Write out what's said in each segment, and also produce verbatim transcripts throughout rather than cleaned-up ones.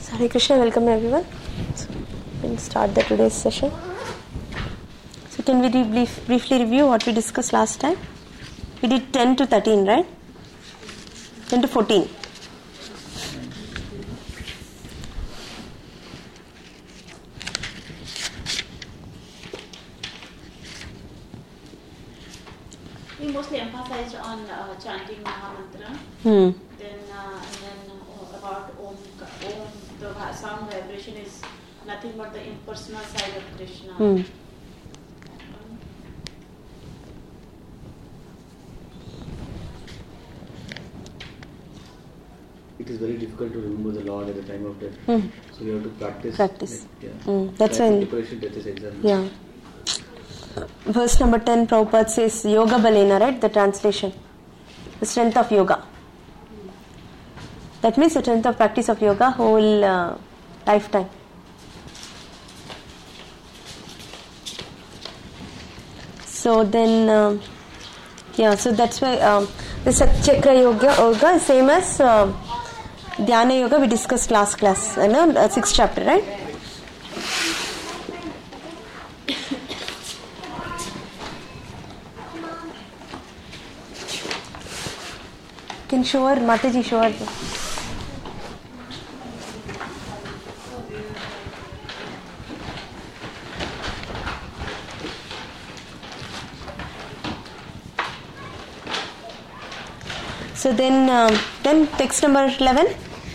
Hare Krishna, welcome everyone. So, we'll start the today's session. So can we brief, briefly review what we discussed last time? We did ten to thirteen, right? ten to fourteen. We mostly emphasized on uh, chanting Mahamantra. Hmm. Then, uh, and then uh, about Om, Om, the sound vibration is nothing but the impersonal side of Krishna. Hmm. It is very difficult to remember the Lord at the time of death. Hmm. So we have to practice. Practice. Like, yeah. Hmm. That's Like when. preparation death is exam. Yeah. Verse number ten, Prabhupada says, Yoga Balena, right? The translation. The strength of yoga. That means the strength of practice of yoga whole uh, lifetime. So then, um, yeah, so that's why um, the Chakra Yoga, yoga is same as uh, Dhyana Yoga we discussed last class, you know, uh, sixth chapter, right? Can show her, Mataji, show her. So then, um, then text number eleven.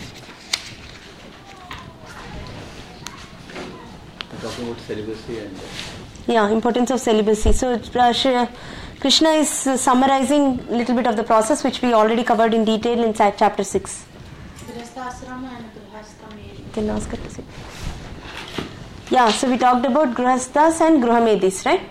Talking about celibacy and. Uh, Yeah, importance of celibacy. So uh, Krishna is uh, summarizing a little bit of the process which we already covered in detail in chapter six. Grihasthasrama and Grihasthamedi. Can ask her to say. Yeah, so we talked about Grihasthas and Gruhamedis, right?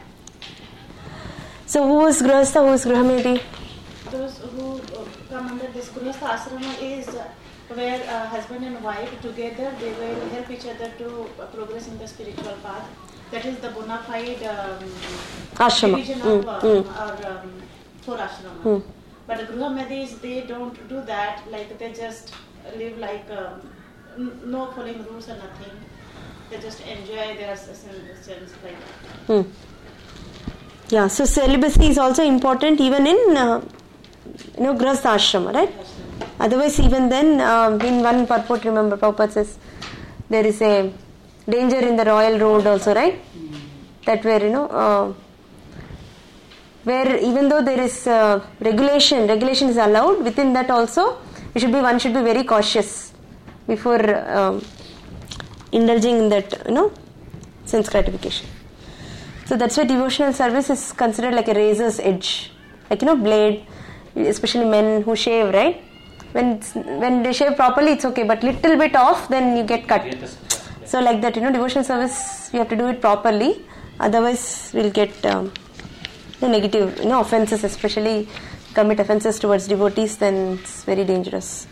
So who is Grihastha, who is Gruhamedi? Those who uh, come under this Grihastha asrama is uh, where uh, husband and wife together they will help each other to uh, progress in the spiritual path. That is the bona fide um, Ashrama. division Mm, of uh, mm. our um, four ashrama. Mm. But the Gruhamedis, they don't do that. Like they just live like um, n- no following rules or nothing. They just enjoy their sense like that. Hmm. Yeah, so celibacy is also important even in uh, you know Grihastha ashrama, right? Otherwise, even then, uh, in one purport, remember, Prabhupada says there is a danger in the royal road also, right? That where you know uh, where even though there is uh, regulation, regulation is allowed. Within that also, you should be one should be very cautious before uh, indulging in that you know sense gratification. So that's why devotional service is considered like a razor's edge, like you know blade, especially men who shave, right? When when they shave properly, it's okay, but little bit off, then you get cut. So like that, you know, devotional service, we have to do it properly. Otherwise, we'll get um, the negative, you know, offenses, especially commit offenses towards devotees, then it's very dangerous.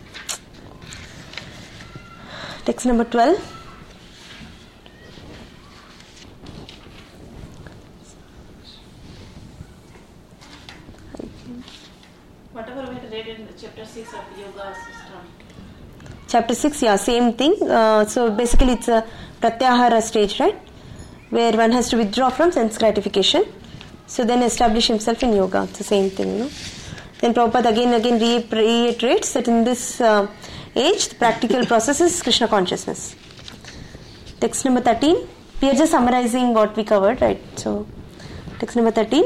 Text number twelve. Whatever we had read in chapter six of Yoga System. Chapter six, yeah, same thing. Uh, so basically it's a pratyahara stage, right? Where one has to withdraw from sense gratification. So then establish himself in yoga. It's the same thing, you know. Then Prabhupada again again re- reiterates that in this uh, age, the practical process is Krishna consciousness. Text number thirteen. We are just summarizing what we covered, right? So, text number thirteen.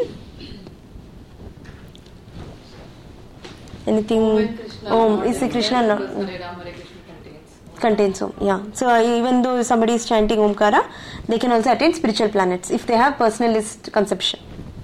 Anything? Om, is it Krishna? No. Contains Om, yeah. So uh, even though somebody is chanting Omkara, they can also attain spiritual planets if they have personalist conception.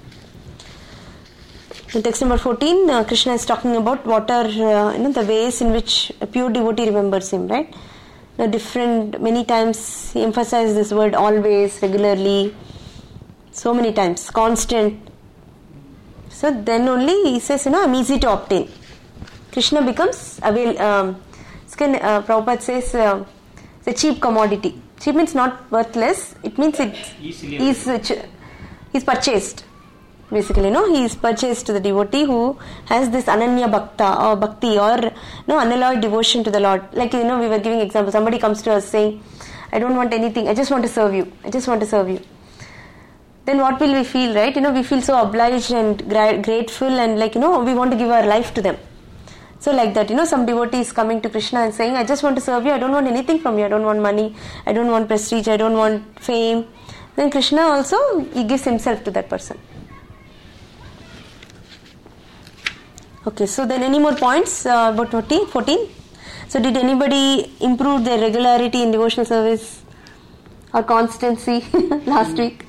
In text number fourteen, uh, Krishna is talking about what are uh, you know the ways in which a pure devotee remembers him, right? The different many times he emphasizes this word always, regularly, so many times, constant. So then only he says, you know, I'm easy to obtain. Krishna becomes avail. Um, Can, uh, Prabhupada says uh, it's a cheap commodity. Cheap means not worthless. It means it is uh, ch- is purchased. Basically, no, he is purchased to the devotee who has this ananya bhakta or bhakti or no unalloyed devotion to the Lord. Like, you know, we were giving example. Somebody comes to us saying, I don't want anything, I just want to serve you. I just want to serve you. Then what will we feel, right? You know, we feel so obliged and gra- grateful and like, you know, we want to give our life to them. So like that, you know, some devotee is coming to Krishna and saying, I just want to serve you, I don't want anything from you, I don't want money, I don't want prestige, I don't want fame. Then Krishna also, he gives himself to that person. Okay, so then any more points uh, about fourteen? So did anybody improve their regularity in devotional service or constancy last week?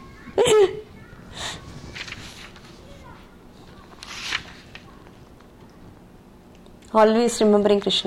Always remembering Krishna.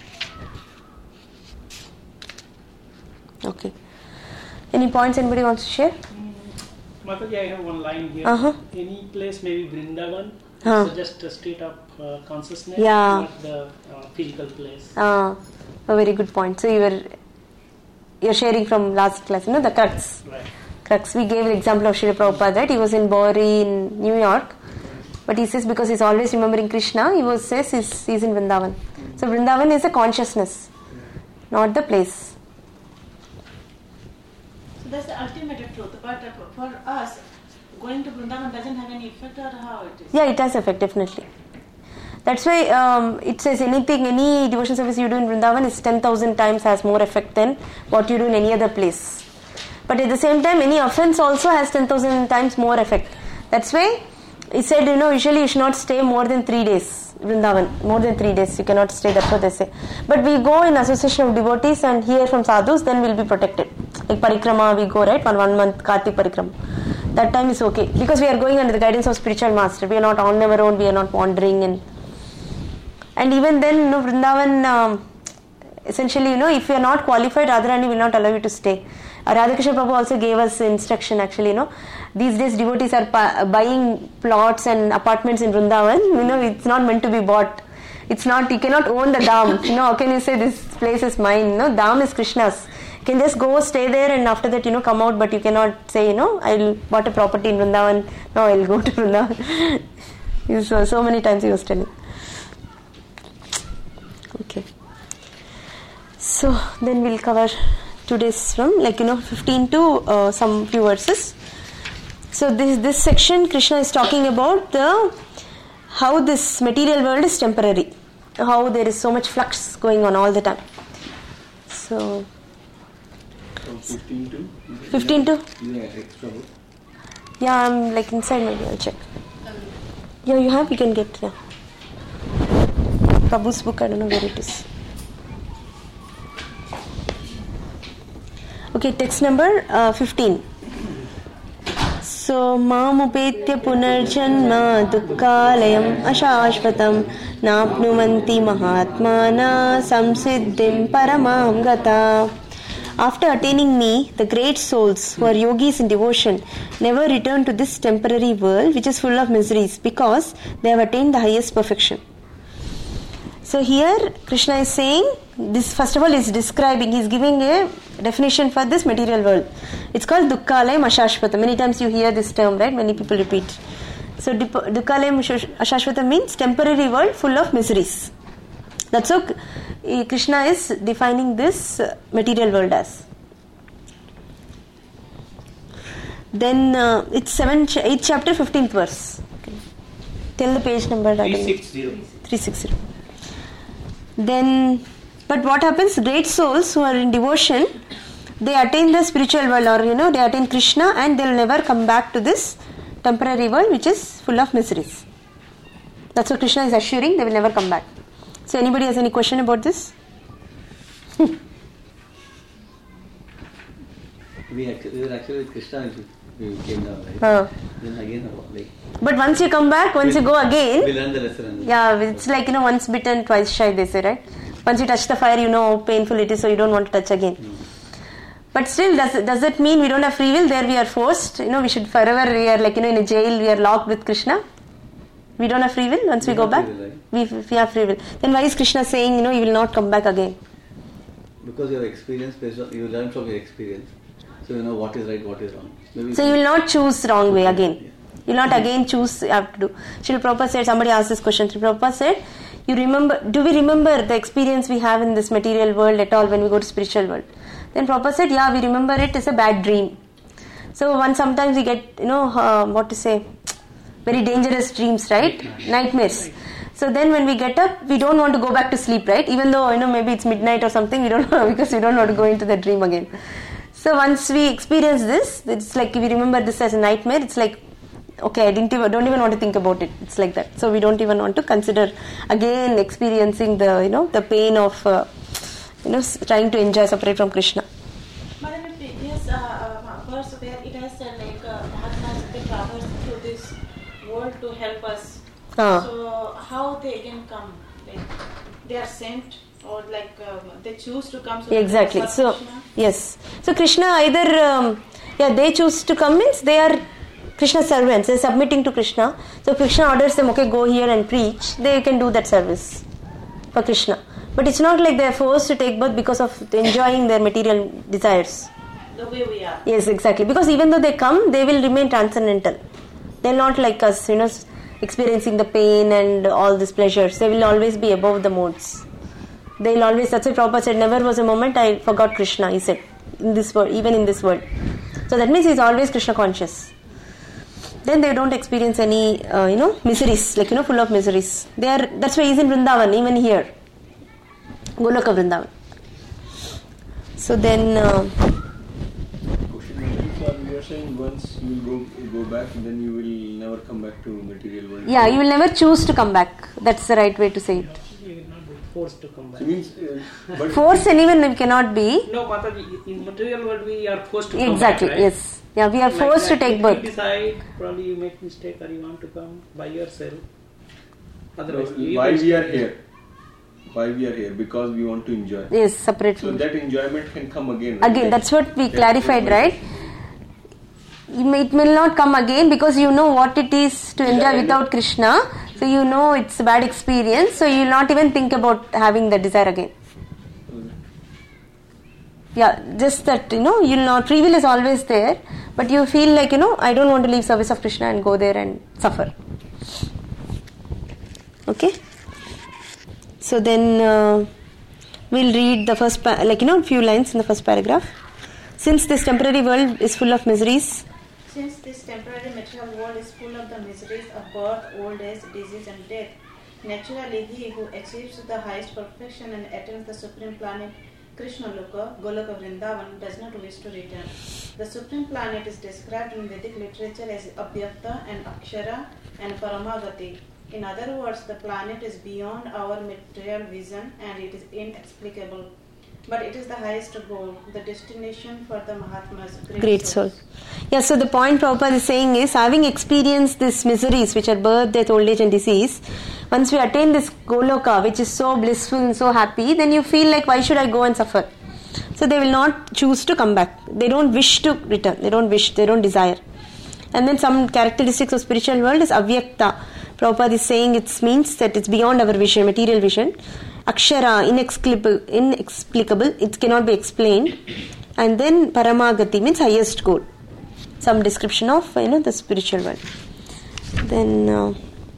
Okay. Any points anybody wants to share? Mm, Mataji, I have one line here. Uh-huh. Any place, maybe Vrindavan, Huh. so just a state of uh, consciousness, Yeah. not the uh, physical place. Ah, a very good point. So you were you're sharing from last class, you know, the crux. Right. Crux. We gave the example of Srila Prabhupada, right? He was in Bori in New York, but he says because he's always remembering Krishna, he was says he's, he's in Vrindavan. So Vrindavan is a consciousness, not the place. So that's the ultimate truth. But uh, for us, going to Vrindavan doesn't have any effect, or how it is? Yeah, it has effect, definitely. That's why um, it says anything, any devotion service you do in Vrindavan is ten thousand times has more effect than what you do in any other place. But at the same time, any offense also has ten thousand times more effect. That's why he said, you know, usually you should not stay more than three days. Vrindavan, more than three days you cannot stay, that's what they say. But we go in association of devotees and hear from sadhus, then we'll be protected. Like parikrama we go, right, for one month, Kartik parikrama. That time is okay. Because we are going under the guidance of spiritual master. We are not on our own, we are not wandering. And and even then, you know, Vrindavan, um, essentially, you know, if you are not qualified, Radharani will not allow you to stay. Uh, Radhakrishna Prabhu also gave us instruction, actually, you know. These days devotees are pa- buying plots and apartments in Vrindavan. You know, it's not meant to be bought. It's not, you cannot own the Dham. You know, how can you say this place is mine? No, Dham is Krishna's. You can just go stay there and after that, you know, come out, but you cannot say, you know, I'll bought a property in Vrindavan. No, I'll go to Vrindavan. so, so many times he was telling. Okay. So, then we'll cover today's from, like, you know, fifteen to uh, some few verses. So, this this section, Krishna is talking about the how this material world is temporary. How there is so much flux going on all the time. So, From fifteen to? fifteen to? Yeah, extra book. Yeah, I'm like inside, maybe I'll check. Yeah, you have, you can get, yeah. Prabhu's book, I don't know where it is. Okay, text number uh, fifteen. So, mamupetya punarjanma dukkalayam ashashvatam napnumanti mahatmana samsiddhim paramam gata. After attaining me, the great souls who are yogis in devotion never return to this temporary world which is full of miseries because they have attained the highest perfection. So here Krishna is saying, this first of all is describing, he is giving a definition for this material world. It's called Dukkhalayam Ashashvatam. Many times you hear this term, right? Many people repeat. So Dukkhalayam Ashashvatam means temporary world full of miseries. That's how Krishna is defining this material world as. Then uh, it's seven, eighth chapter, fifteenth verse. Okay. Tell the page number. three sixty. three sixty. Then, but what happens? Great souls who are in devotion, they attain the spiritual world, or you know, they attain Krishna, and they'll never come back to this temporary world which is full of miseries. That's what Krishna is assuring, they will never come back. So anybody has any question about this? we, actually, we were actually with Krishna we came down, right? Uh, Then again, like, but once you come back, once you go again, we learn the lesson. yeah, it's like, you know, once bitten, twice shy, they say, right? Once you touch the fire, you know how painful it is, so you don't want to touch again. Mm. But still, does, does that mean we don't have free will? There we are forced. You know, we should forever, we are like, you know, in a jail, we are locked with Krishna. We don't have free will once we, we go back? Will, right? we, we have free will. Then why is Krishna saying, you know, you will not come back again? Because your experience, based on, you learn from your experience. So you know what is right, what is wrong. Maybe so you will not choose wrong way again. Yeah. You'll not again choose, you have to do. Srila Prabhupada said, somebody asked this question, Srila Prabhupada said, you remember, do we remember the experience we have in this material world at all when we go to spiritual world? Then Prabhupada said, yeah, we remember it as a bad dream. So one sometimes we get, you know, uh, what to say, very dangerous dreams, right? Nightmares. Nightmares. So then when we get up, we don't want to go back to sleep, right? Even though, you know, maybe it's midnight or something, we don't know because we don't want to go into the dream again. So once we experience this, it's like if we remember this as a nightmare, it's like, okay, I didn't even, don't even want to think about it. It's like that. So we don't even want to consider again experiencing the, you know, the pain of, uh, you know, trying to enjoy separate from Krishna. But in the previous uh, verse where it has said like uh, Mahatmas, they travel through this world to help us. Ah. So how they again come? Like they are sent or like uh, they choose to come? So Exactly. they So Krishna? yes. So Krishna either um, yeah they choose to come means they are Krishna's servants. They're submitting to Krishna. So Krishna orders them, okay, go here and preach. They can do that service for Krishna. But it's not like they're forced to take birth because of enjoying their material desires. The way we are. Yes, exactly. Because even though they come, they will remain transcendental. They're not like us, you know, experiencing the pain and all these pleasures. They will always be above the modes. They'll always, that's why Prabhupada said, never was a moment I forgot Krishna, he said, in this world, even in this world. So that means he's always Krishna conscious. Then they don't experience any, uh, you know, miseries, like, you know, full of miseries. They are, that's why he's in Vrindavan, even here. Goloka Vrindavan. So then... Uh, you are saying once you will go, go back, then you will never come back to material world. yeah, you will never choose to come back. That's the right way to say it. You will not be forced to come back. So means, uh, but Force and even we cannot be. No, Mataji, in material world we are forced to Exactly, come back, right? yes. Yeah, we are Like forced that, to take if birth. You decide, probably you make mistake or you want to come by yourself. Otherwise, no, you why will- we are here? Why we are here? Because we want to enjoy. Yes, separate So from. that enjoyment can come again. Right? Again, that's what we That- clarified, right? You may- It will not come again because you know what it is to enjoy Yeah, without Krishna. So you know it's a bad experience. So you will not even think about having the desire again. Yeah, just that, you know, you'll not, free will is always there, but you feel like, you know, I don't want to leave service of Krishna and go there and suffer. Okay? So then uh, we'll read the first, pa- like, you know, few lines in the first paragraph. Since this temporary world is full of miseries, Since this temporary material world is full of the miseries of birth, old age, disease and death, naturally he who achieves the highest perfection and attains the supreme planet Krishna Loka, Goloka Vrindavan, does not wish to return. The supreme planet is described in Vedic literature as Abhyakta and Akshara and Paramagati. In other words, the planet is beyond our material vision and it is inexplicable. But it is the highest goal, the destination for the Mahatmas, great, great soul. Yeah, so the point Prabhupada is saying is, having experienced these miseries, which are birth, death, old age and disease, once we attain this Goloka, which is so blissful and so happy, then you feel like, why should I go and suffer? So they will not choose to come back. They don't wish to return. They don't wish, they don't desire. And then some characteristics of spiritual world is Avyakta. Prabhupada is saying it means that it's beyond our vision, material vision. Akshara, inexplicable, inexplicable, it cannot be explained. And then Paramagati means highest goal. Some description of, you know, the spiritual world. Then uh,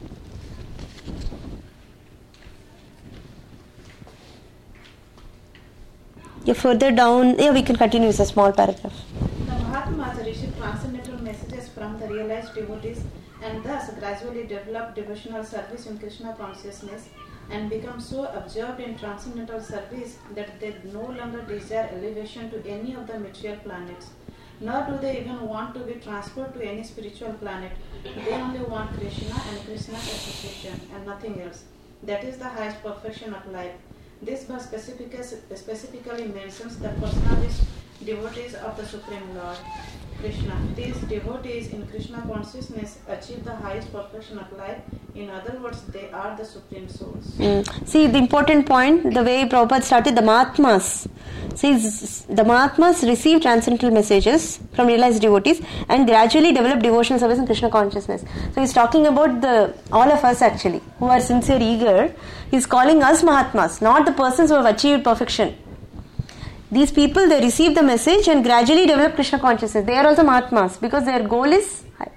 yeah, further down, yeah, we can continue with a small paragraph. The Mahatmas receive transcendental messages from the realized devotees and thus gradually develop devotional service in Krishna consciousness and become so absorbed in transcendental service that they no longer desire elevation to any of the material planets. Nor do they even want to be transferred to any spiritual planet. They only want Krishna and Krishna's association and nothing else. That is the highest perfection of life. This verse specifically, specifically mentions the personalist devotees of the Supreme Lord, Krishna. These devotees in Krishna consciousness achieve the highest perfection of life. In other words, they are the Supreme Souls. Mm. See, the important point, the way Prabhupada started, the Mahatmas. See, the Mahatmas receive transcendental messages from realized devotees and gradually develop devotional service in Krishna consciousness. So he's talking about the all of us actually, who are sincere, eager. He's calling us Mahatmas, not the persons who have achieved perfection. These people, they receive the message and gradually develop Krishna consciousness. They are also Mahatmas because their goal is,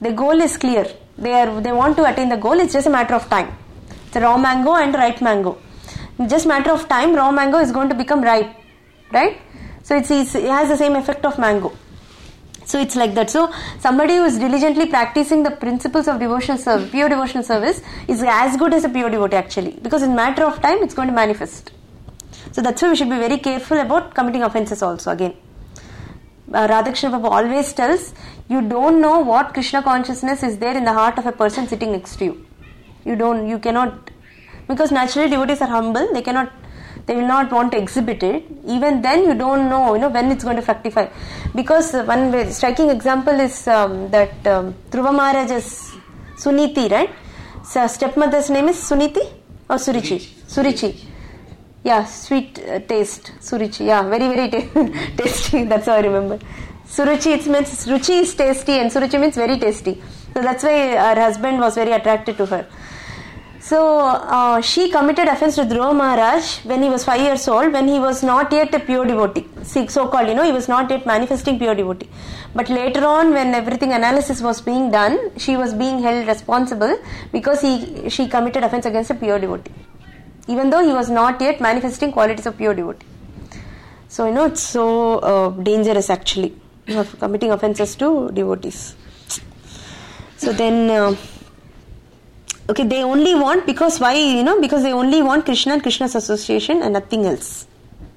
The goal is clear. They are they want to attain the goal. It's just a matter of time. It's a raw mango and ripe mango. Just matter of time, raw mango is going to become ripe, right? So it's, it's it has the same effect of mango. So it's like that. So somebody who is diligently practicing the principles of devotional service, pure devotional service, is as good as a pure devotee actually, because in matter of time it's going to manifest. So that's why we should be very careful about committing offenses also. Again, uh, Radhakrishna Prabhu always tells, you don't know what Krishna consciousness is there in the heart of a person sitting next to you. You don't, you cannot, because naturally devotees are humble, they cannot, they will not want to exhibit it. Even then you don't know, you know, when it's going to fructify. Because one very striking example is um, that um, Dhruva Maharaj's Suniti, right? So stepmother's name is Suniti or Surichi? Surichi. Yeah, sweet uh, taste. Surichi. Yeah, very, very t- tasty. That's how I remember. Suruchi, it means Ruchi is tasty and Suruchi means very tasty. So that's why her husband was very attracted to her. So uh, she committed offense to Dhruva Maharaj when he was five years old, when he was not yet a pure devotee. So called, you know, he was not yet manifesting pure devotee. But later on, when everything analysis was being done, she was being held responsible because he she committed offense against a pure devotee, even though he was not yet manifesting qualities of pure devotee. So, you know, it's so uh, dangerous actually, you know, committing offenses to devotees. So then... Uh, Okay, they only want, because why, you know, because they only want Krishna and Krishna's association and nothing else.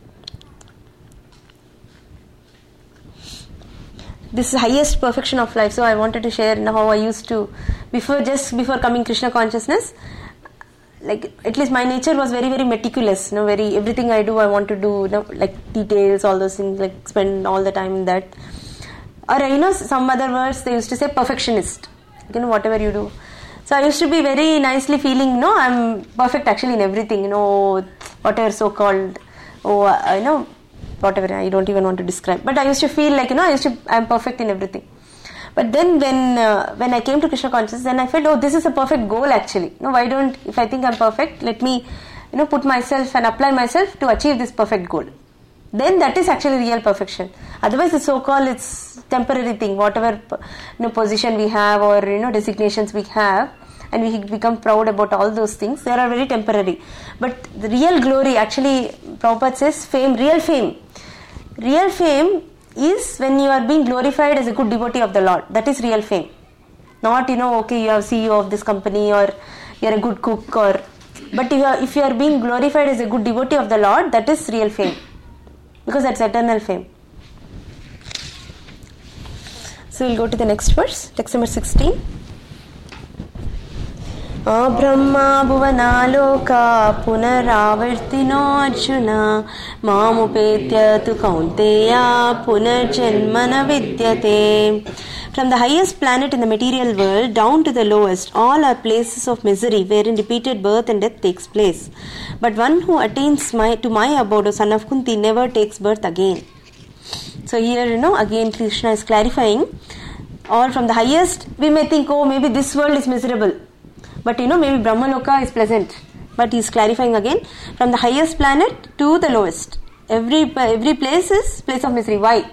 This is highest perfection of life. So I wanted to share how I used to, before, just before coming Krishna consciousness, like at least my nature was very, very meticulous, you know, very, everything I do, I want to do, you know, like details, all those things, like spend all the time in that. Or, you know, some other words, they used to say perfectionist, you know, whatever you do. So I used to be very nicely feeling, no, I'm perfect actually in everything, you know, whatever so-called, oh, uh, you know, whatever, I don't even want to describe. But I used to feel like, you know, I used to, I'm perfect in everything. But then when uh, when I came to Krishna consciousness, then I felt, oh, this is a perfect goal actually. No, why don't, if I think I'm perfect, let me, you know, put myself and apply myself to achieve this perfect goal. Then that is actually real perfection. Otherwise, the so-called, it's temporary thing, whatever, you know, position we have or, you know, designations we have, and we become proud about all those things, they are very temporary. But the real glory, actually, Prabhupada says, fame, real fame. Real fame is when you are being glorified as a good devotee of the Lord. That is real fame. Not, you know, okay, you are C E O of this company or you are a good cook, or, but if you are, if you are being glorified as a good devotee of the Lord, that is real fame. Because that's eternal fame. So we'll go to the next verse, text number sixteen. Brahma bhuvanaloka punaravartino arjuna mamupetya tu kaunteya punarjanmana vidyate. From the highest planet in the material world down to the lowest, all are places of misery wherein repeated birth and death takes place. But one who attains my, to my abode, O son of Kunti, never takes birth again. So here, you know, again Krishna is clarifying, all from the highest, we may think, oh, maybe this world is miserable. But you know, maybe Brahmaloka is pleasant. But he is clarifying again, from the highest planet to the lowest. Every every place is place of misery. Why?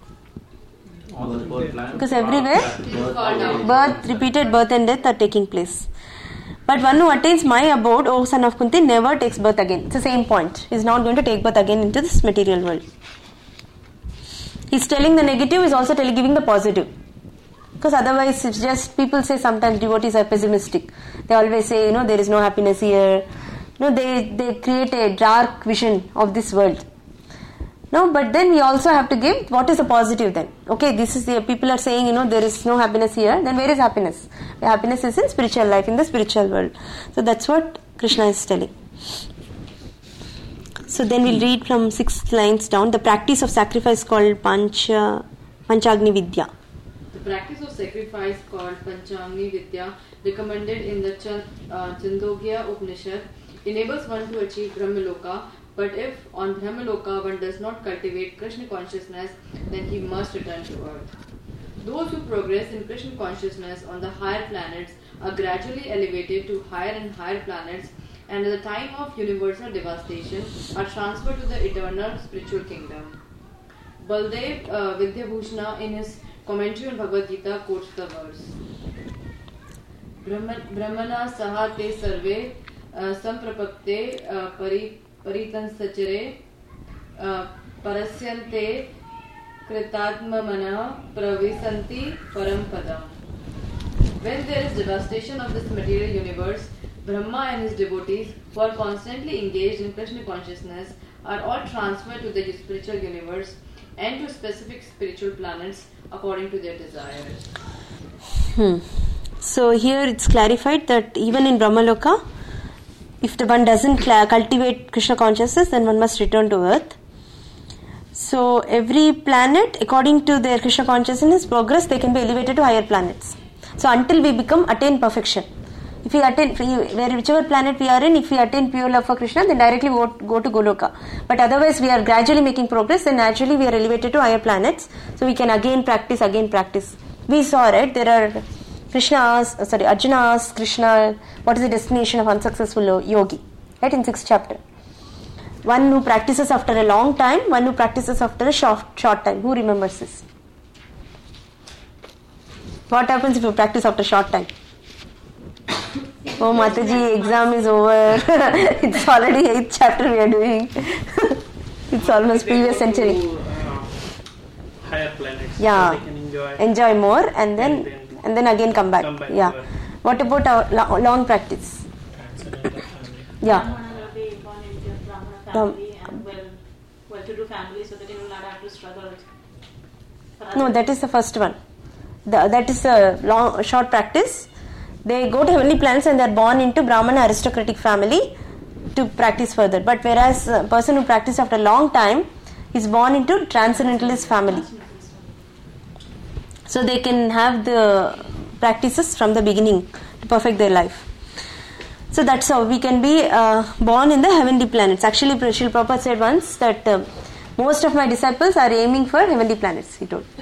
Because everywhere, birth, repeated birth and death are taking place. But one who attains my abode, O son of Kunti, never takes birth again. It's the same point. He is not going to take birth again into this material world. He is telling the negative, he is also telling, giving the positive. Because otherwise, it's just, people say sometimes devotees are pessimistic. They always say, you know, there is no happiness here. You know, they, they create a dark vision of this world. No, but then we also have to give, what is the positive then? Okay, this is the, people are saying, you know, there is no happiness here. Then where is happiness? The happiness is in spiritual life, in the spiritual world. So that's what Krishna is telling. So then we'll read from six lines down. The practice of sacrifice called Pancha, Panchagni Vidya. The practice of sacrifice called Panchagni Vidya, recommended in the Chand, uh, Chandogya Upanishad, enables one to achieve Brahmaloka. But if on Brahmaloka one does not cultivate Krishna consciousness, then he must return to earth. Those who progress in Krishna consciousness on the higher planets are gradually elevated to higher and higher planets, and at the time of universal devastation are transferred to the eternal spiritual kingdom. Baldev uh, Vidyabhushana in his Commentary on Bhagavad Gita quotes the verse. Brahmana saha te sarve samprapakte paritansachare parasyante kritatmamana pravisanti parampadam. When there is devastation of this material universe, Brahma and his devotees, who are constantly engaged in Krishna consciousness, are all transferred to the spiritual universe and to specific spiritual planets according to their desires. Hmm. So here it's clarified that even in Brahmaloka, if the one doesn't cultivate Krishna consciousness, then one must return to earth. So every planet, according to their Krishna consciousness progress, they can be elevated to higher planets. So until we become attain perfection. If we attain, where whichever planet we are in, if we attain pure love for Krishna, then directly go, go to Goloka. But otherwise, we are gradually making progress, then naturally we are elevated to higher planets. So we can again practice, again practice. We saw, right, there are Krishna asks, sorry, Arjuna asks Krishna, what is the destination of unsuccessful yogi? Right, in sixth chapter. One who practices after a long time, one who practices after a short, short time. Who remembers this? What happens if you practice after a short time? Oh, Mataji, exam is over. It's already eighth chapter we are doing. It's almost previous century. To, uh, higher planets. Yeah. So they can enjoy. Enjoy more and then And then, and then again come back. come back Yeah. to earth. What about our lo- long practice? Yeah. Brahmana will be born into a Brahmana Ram- family and well, well-to-do family, so that he will not have to struggle. for No, other- that is the first one. The, that is a long, short practice. They go to heavenly planets and they are born into Brahmana aristocratic family to practice further. But whereas a person who practices after a long time is born into transcendentalist family. So they can have the practices from the beginning to perfect their life. So that's how we can be uh, born in the heavenly planets. Actually, Srila Prabhupada said once that uh, most of my disciples are aiming for heavenly planets, he told.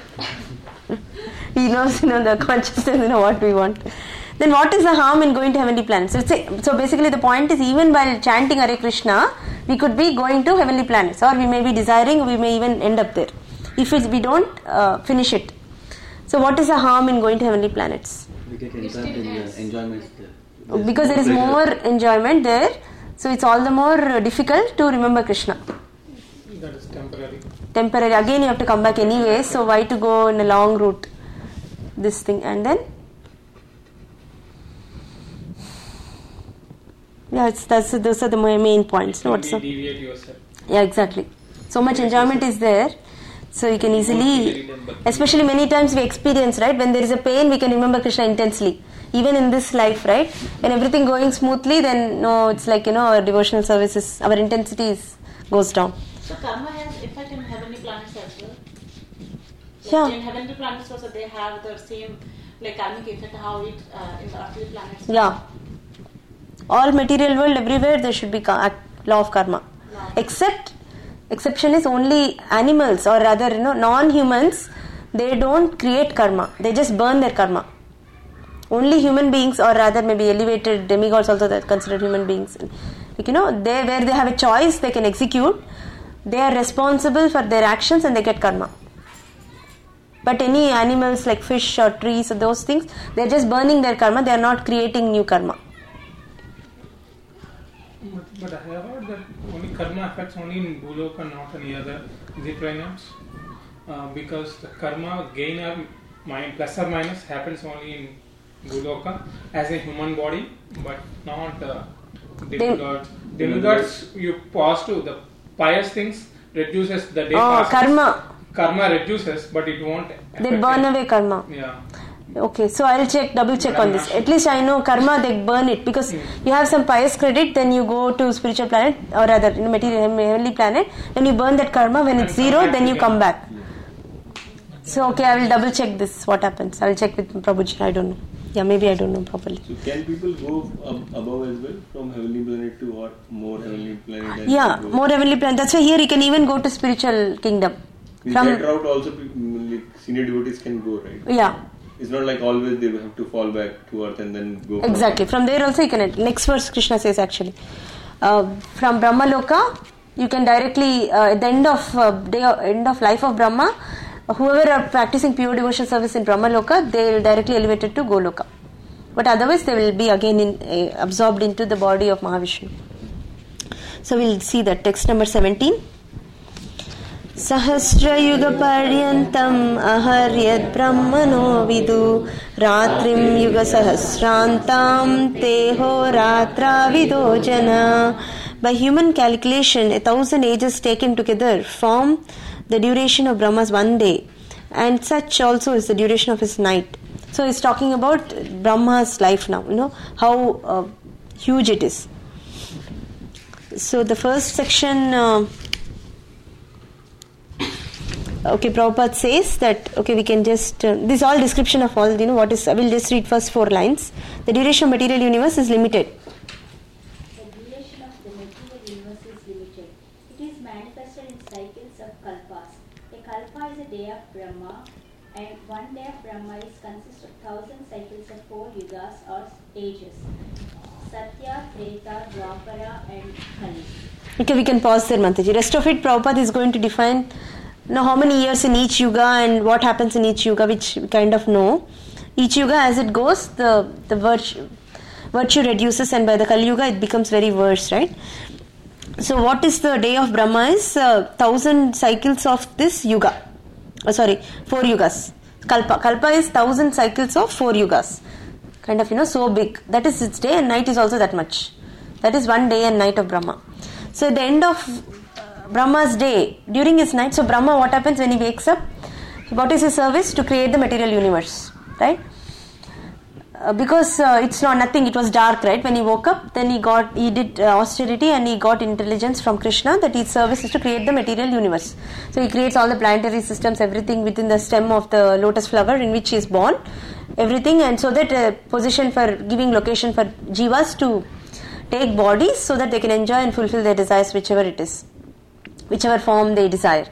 He knows, you know, the consciousness, you know, what we want. Then what is the harm in going to heavenly planets? So, say, so basically the point is, even while chanting Hare Krishna, we could be going to heavenly planets, or we may be desiring, we may even end up there, if it, we don't uh, finish it. So what is the harm in going to heavenly planets? We get enjoyment in the enjoyments there. Because there is more enjoyment there, so it's all the more difficult to remember Krishna. That is temporary. Temporary, again you have to come back anyway, so why to go in a long route? This thing, and then yeah, it's, that's those are the main points. No, what's the, deviate yourself. yeah, exactly. So much enjoyment is there, so you can easily, especially many times we experience, right, when there is a pain, we can remember Krishna intensely. Even in this life, right, when everything going smoothly, then no, it's like, you know, our devotional services, our intensity is, goes down. So karma has effect in heavenly planets as well. Like Yeah. in heavenly planets also they have the same like karmic effect how it uh, in the earthly planets. Yeah. All material world, everywhere there should be ka- law of karma. Law. Except, exception is only animals, or rather, you know, non-humans, they don't create karma. They just burn their karma. Only human beings, or rather maybe elevated demigods also that are considered human beings. Like, you know, they where they have a choice, they can execute. They are responsible for their actions and they get karma. But any animals like fish or trees or those things, they are just burning their karma. They are not creating new karma. But, but I have heard that only karma affects only in Bhuloka, not any other the planets, uh, because the karma gain or min- plus or minus happens only in Bhuloka as a human body, but not uh, demigods. Demigods, you positive the pious things reduces the day Oh, passes. karma. Karma reduces, but it won't. They affect burn it. away karma. Yeah. Okay, so I'll check, double check on this. At least I know karma, they burn it, because you have some pious credit, then you go to spiritual planet, or rather in material heavenly planet, then you burn that karma. When it's zero, then you come back. So okay, I will double check this. What happens? I will check with Prabhuji. I don't know. Yeah, maybe I don't know properly. So can people go ab- above as well, from heavenly planet to what more heavenly planet? and Yeah, go- more heavenly planet. That's why here you can even go to spiritual kingdom. In From that route also, pe- mm, like senior devotees can go, right? yeah, It's not like always they have to fall back to earth and then go. exactly. From there also you can. Next verse Krishna says actually, uh, from Brahma Loka you can directly uh, at the end of uh, day end of life of Brahma, whoever are practicing pure devotion service in Brahmaloka, they will directly elevated to Goloka. But otherwise they will be again in, uh, absorbed into the body of Mahavishnu. So we'll see that. Text number seventeen. Sahasra yuga paryantam aharyad brahmano vidu ratrim yuga sahasrantam teho ratra vido jana. By human calculation, a thousand ages taken together form the duration of Brahma's one day, and such also is the duration of his night. So he's talking about Brahma's life now, you know, how uh, huge it is. So the first section, uh, okay, Prabhupada says that, okay, we can just, uh, this is all description of all, you know, what is, I will just read first four lines. The duration of material universe is limited. The duration of the material universe is limited. It is manifested in cycles of kalpas. A kalpa is a day of Brahma, and one day of Brahma is consists of thousand cycles of four yugas or ages. Satya, Treta, Dwapara and Kali. Okay, we can pause there, Mataji. Rest of it, Prabhupada is going to define now how many years in each yuga and what happens in each yuga, which we kind of know. Each yuga, as it goes, the, the virtue, virtue reduces, and by the Kali Yuga it becomes very worse, right? So what is the day of Brahma is uh, thousand cycles of this yuga. Oh, sorry, four yugas. Kalpa. Kalpa is thousand cycles of four yugas. Kind of, you know, so big. That is its day, and night is also that much. That is one day and night of Brahma. So at the end of uh, Brahma's day, during his night, so Brahma, what happens when he wakes up? What is his service? To create the material universe, right? Uh, because uh, it's not nothing, it was dark, right? When he woke up, then he got, he did uh, austerity and he got intelligence from Krishna that his service is to create the material universe. So he creates all the planetary systems, everything within the stem of the lotus flower in which he is born, everything, and so that uh, position for giving location for jivas to take bodies so that they can enjoy and fulfill their desires, whichever it is, whichever form they desire.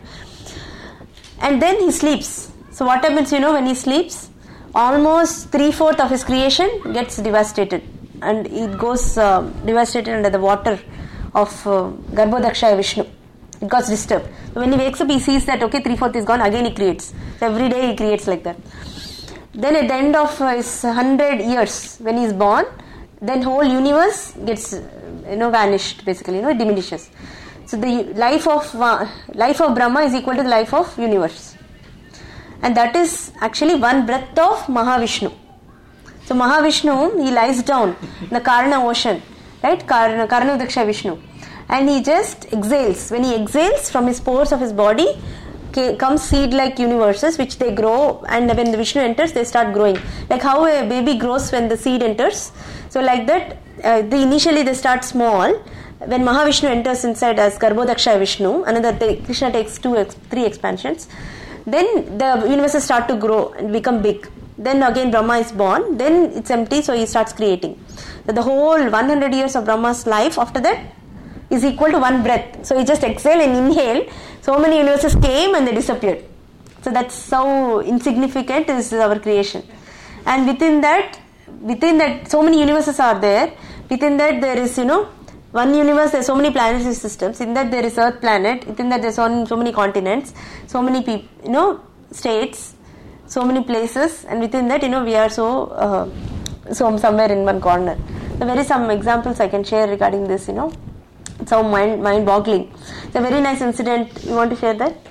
And then he sleeps. So what happens, you know, when he sleeps? Almost three-fourths of his creation gets devastated, and it goes uh, devastated under the water of uh, Garbhodakshaya Vishnu. It got disturbed. So when he wakes up, he sees that, okay, three-fourths is gone, again he creates. So every day he creates like that. Then at the end of uh, his hundred years, when he is born, then whole universe gets, uh, you know, vanished, basically, you know, it diminishes. So the life of, uh, life of Brahma is equal to the life of universe. And that is actually one breath of Mahavishnu. So Mahavishnu, he lies down in the Karna ocean, right? Karna, Karnavdaksha Vishnu. And he just exhales. When he exhales from his pores of his body, comes seed-like universes which they grow, and when the Vishnu enters, they start growing. Like how a baby grows when the seed enters. So like that, uh, the initially they start small. When Mahavishnu enters inside as Garbhodakshaya Vishnu, another day, Krishna takes two, three expansions. Then the universes start to grow and become big. Then again Brahma is born. Then it's empty, so he starts creating. So the whole one hundred years of Brahma's life after that is equal to one breath. So he just exhale and inhale. So many universes came and they disappeared. So that's how insignificant is our creation. And within that, within that, so many universes are there. Within that, there is, you know, one universe, there are so many planetary systems. In that there is Earth planet. Within that there are so, so many continents, so many people, you know, states, so many places. And within that, you know, we are so, uh, so somewhere in one corner. So very some examples I can share regarding this, you know. It's so mind, mind-boggling. It's a very nice incident. You want to share that?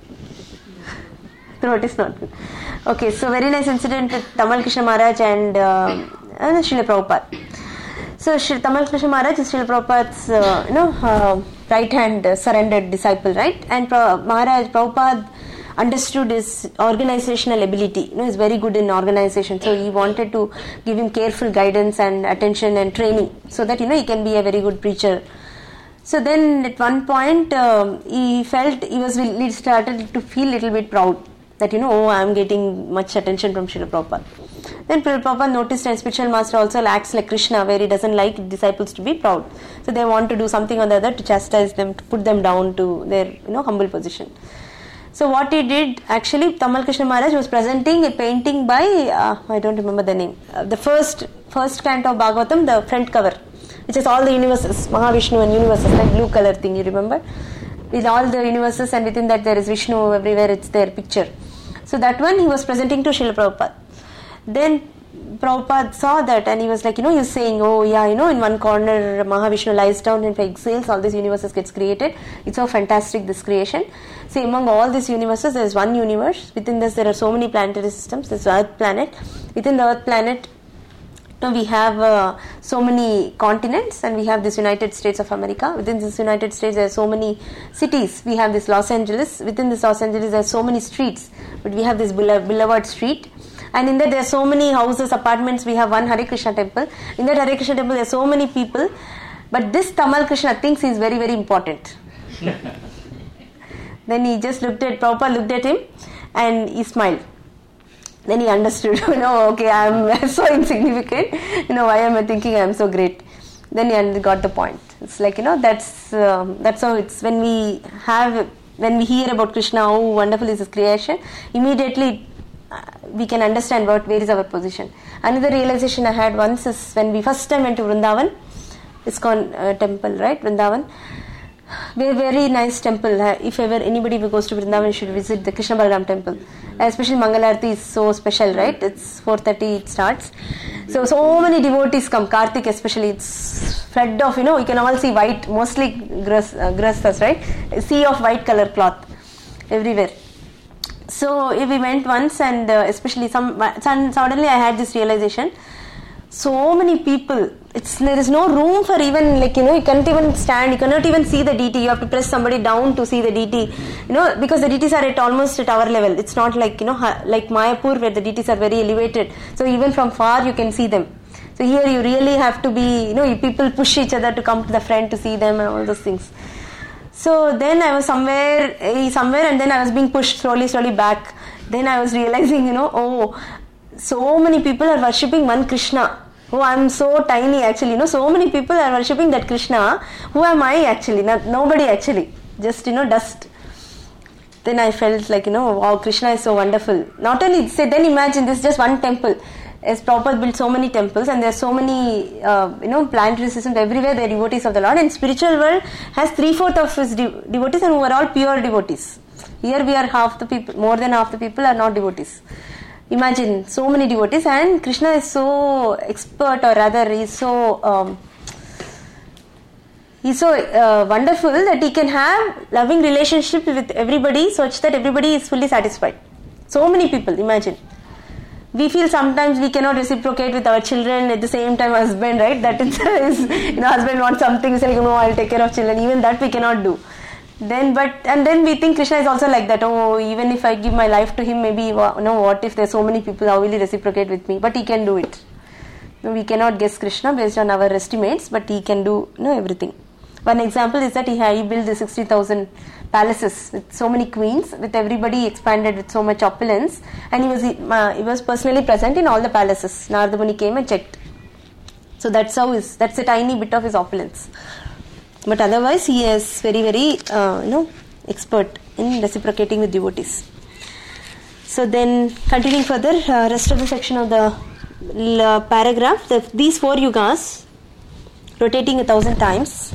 No, it is not good. Okay, so very nice incident with Tamal Krishna Maharaj and uh, uh, Srila Prabhupada. So Sri Tamal Krishna Maharaj is Srila Prabhupada's, uh, you know, uh, right-hand uh, surrendered disciple, right? And Pra- Maharaj Prabhupada understood his organizational ability. You know, he's very good in organization. So he wanted to give him careful guidance and attention and training so that, you know, he can be a very good preacher. So then at one point um, he felt, he was he started to feel a little bit proud that, you know, oh, I am getting much attention from Srila Prabhupada. Then Srila Prabhupada noticed, and spiritual master also acts like Krishna, where he doesn't like disciples to be proud. So they want to do something or the other to chastise them, to put them down to their, you know, humble position. So what he did, actually, Tamal Krishna Maharaj was presenting a painting by, uh, I don't remember the name, uh, the first first canto of Bhagavatam, the front cover, which is all the universes, Mahavishnu and universes, like blue color thing, you remember? With all the universes, and within that there is Vishnu, everywhere it's their picture. So that one he was presenting to Srila Prabhupada. Then Prabhupada saw that and he was like, you know, he was saying, oh yeah, you know, in one corner Mahavishnu lies down and exhales, all these universes gets created. It's so fantastic, this creation. See, among all these universes, there is one universe. Within this, there are so many planetary systems. There's Earth planet. Within the Earth planet, you know, we have uh, so many continents, and we have this United States of America. Within this United States, there are so many cities. We have this Los Angeles. Within this Los Angeles, there are so many streets. But we have this Boulevard Street. And in that there are so many houses, apartments. We have one Hare Krishna temple. In that Hare Krishna temple, there are so many people. But this Tamal Krishna thinks he is very, very important. Then he just looked at, Prabhupada looked at him and he smiled. Then he understood, you know, okay, I am so insignificant. You know, why am I thinking I am so great? Then he got the point. It's like, you know, that's um, that's how it's when we have, when we hear about Krishna, how wonderful is his creation, immediately we can understand what where is our position. Another realization I had once is when we first time went to Vrindavan, ISKCON uh, temple, right, Vrindavan. Very, very nice temple. If ever anybody who goes to Vrindavan should visit the Krishna Balaram temple. Especially Mangalarti is so special, right? It's four thirty it starts. So, so many devotees come. Kartik especially, it's flood of, you know, you can all see white, mostly grasthas, right? A sea of white color cloth everywhere. So, we went once and uh, especially some, suddenly I had this realization. So many people, it's there is no room for even, like, you know, you can't even stand, you cannot even see the D T, you have to press somebody down to see the D T, you know, because the D Ts are at almost at our level. It's not like, you know, like Mayapur where the D Ts are very elevated, so even from far you can see them. So here you really have to be, you know, people push each other to come to the front to see them and all those things. So then I was somewhere, somewhere and then I was being pushed slowly, slowly back. Then I was realizing, you know, oh, so many people are worshipping one Krishna. Oh, I'm so tiny actually. You know, so many people are worshipping that Krishna. Who am I actually? Not, nobody actually. Just, you know, dust. Then I felt like, you know, wow, Krishna is so wonderful. Not only, say, then imagine this is just one temple. As Prabhupada built so many temples and there are so many, uh, you know, planetary systems everywhere. They are devotees of the Lord. And spiritual world has three-fourths of his de- devotees and who are all pure devotees. Here we are half the people, more than half the people are not devotees. Imagine so many devotees, and Krishna is so expert, or rather he is so um, he is so uh, wonderful that he can have loving relationship with everybody such that everybody is fully satisfied. So many people, imagine. We feel sometimes we cannot reciprocate with our children at the same time husband, right? That is, you know, husband wants something, say, like, no, I'll take care of children. Even that we cannot do. Then, but and then we think Krishna is also like that. Oh, even if I give my life to him, maybe, you know, what if there's so many people, how will he reciprocate with me? But he can do it. No, we cannot guess Krishna based on our estimates, but he can do, you know, everything. One example is that he, he built the sixty thousand palaces with so many queens, with everybody expanded with so much opulence, and he was uh, he was personally present in all the palaces. Narada Muni came and checked. So that's how his, that's a tiny bit of his opulence. But otherwise, he is very, very, uh, you know, expert in reciprocating with devotees. So then, continuing further, uh, rest of the section of the uh, paragraph, the, these four yugas, rotating a thousand times.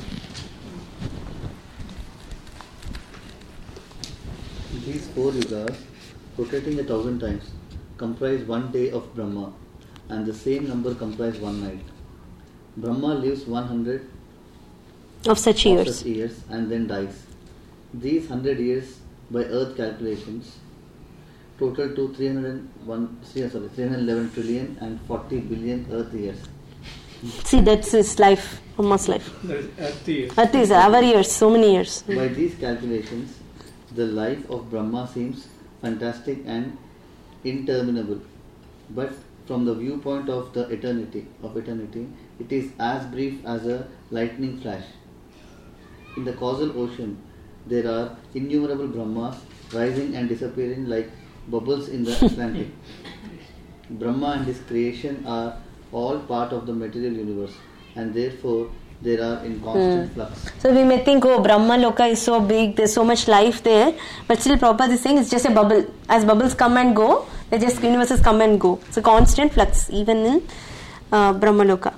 These four yugas, rotating a thousand times, comprise one day of Brahma, and the same number comprise one night. Brahma lives one hundred of such years. Of such years and then dies. These hundred years by earth calculations total to three hundred one, sorry, three hundred eleven trillion and forty billion earth years. See, that's his life, Brahma's life. That is earth years. Earth is our years, so many years. By these calculations, the life of Brahma seems fantastic and interminable. But from the viewpoint of the eternity of eternity, it is as brief as a lightning flash. In the causal ocean, there are innumerable Brahmas rising and disappearing like bubbles in the Atlantic. Brahma and his creation are all part of the material universe, and therefore they are in constant mm. flux. So we may think, oh, Brahma Loka is so big, there's so much life there, but still Prabhupada is saying it's just a bubble. As bubbles come and go, they just universes come and go. It's a constant flux, even in uh, Brahma Loka.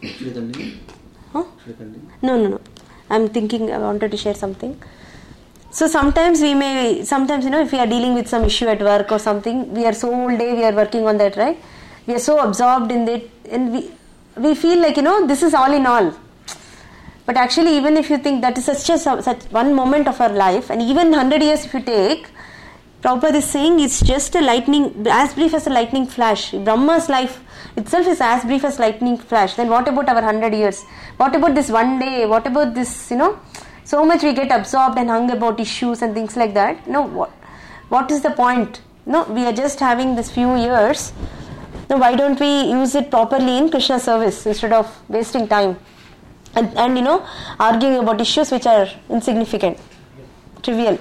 Huh? No, no, no. I'm thinking, I wanted to share something. So sometimes we may, sometimes, you know, if we are dealing with some issue at work or something, we are so whole day we are working on that, right? We are so absorbed in it, and we we feel like, you know, this is all in all. But actually, even if you think that is such a, such one moment of our life, and even one hundred years if you take, Prabhupada is saying it's just a lightning, as brief as a lightning flash. Brahma's life itself is as brief as lightning flash. Then what about our one hundred years? What about this one day? What about this, you know? So much we get absorbed and hung about issues and things like that. No, what, what is the point? No, we are just having this few years. No, why don't we use it properly in Krishna service instead of wasting time and, and you know, arguing about issues which are insignificant, trivial.